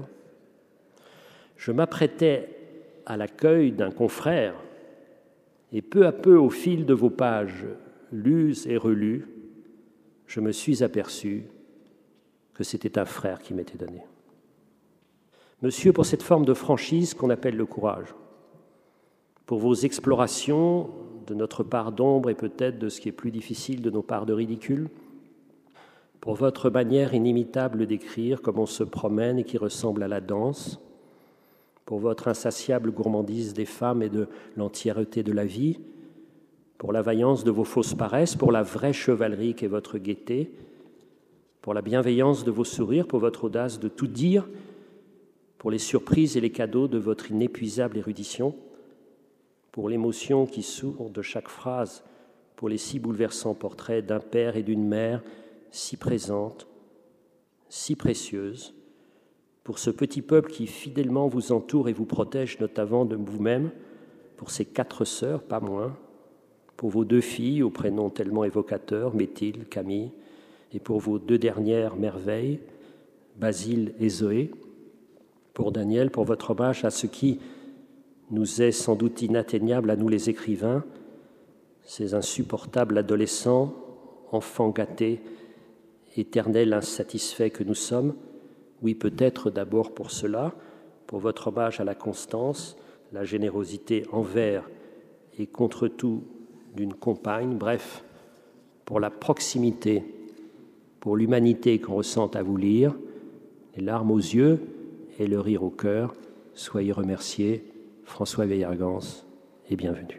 je m'apprêtais à l'accueil d'un confrère et peu à peu, au fil de vos pages lues et relues, je me suis aperçu que c'était un frère qui m'était donné. Monsieur, pour cette forme de franchise qu'on appelle le courage, pour vos explorations de notre part d'ombre et peut-être de ce qui est plus difficile de nos parts de ridicule, pour votre manière inimitable d'écrire comme on se promène et qui ressemble à la danse, pour votre insatiable gourmandise des femmes et de l'entièreté de la vie, pour la vaillance de vos fausses paresses, pour la vraie chevalerie qu'est votre gaieté, pour la bienveillance de vos sourires, pour votre audace de tout dire, pour les surprises et les cadeaux de votre inépuisable érudition, pour l'émotion qui sourd de chaque phrase, pour les si bouleversants portraits d'un père et d'une mère si présentes, si précieuses, pour ce petit peuple qui fidèlement vous entoure et vous protège notamment de vous-même, pour ces quatre sœurs, pas moins, pour vos deux filles aux prénoms tellement évocateurs, Méthilde, Camille, et pour vos deux dernières merveilles, Basile et Zoé, pour Daniel, pour votre hommage à ce qui nous est sans doute inatteignable à nous les écrivains, ces insupportables adolescents, enfants gâtés, éternels insatisfaits que nous sommes. Oui, peut-être d'abord pour cela, pour votre hommage à la constance, la générosité envers et contre tout d'une compagne, bref, pour la proximité, pour l'humanité qu'on ressent à vous lire, les larmes aux yeux et le rire au cœur. Soyez remerciés, François Veyergans, et bienvenue.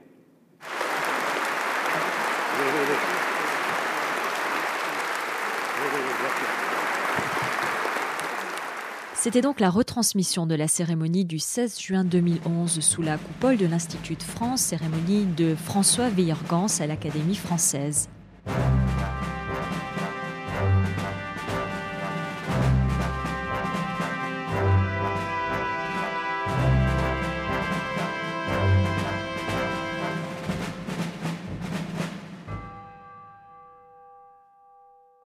C'était donc la retransmission de la cérémonie du seize juin deux mille onze sous la coupole de l'Institut de France, cérémonie de François Veyergans à l'Académie française.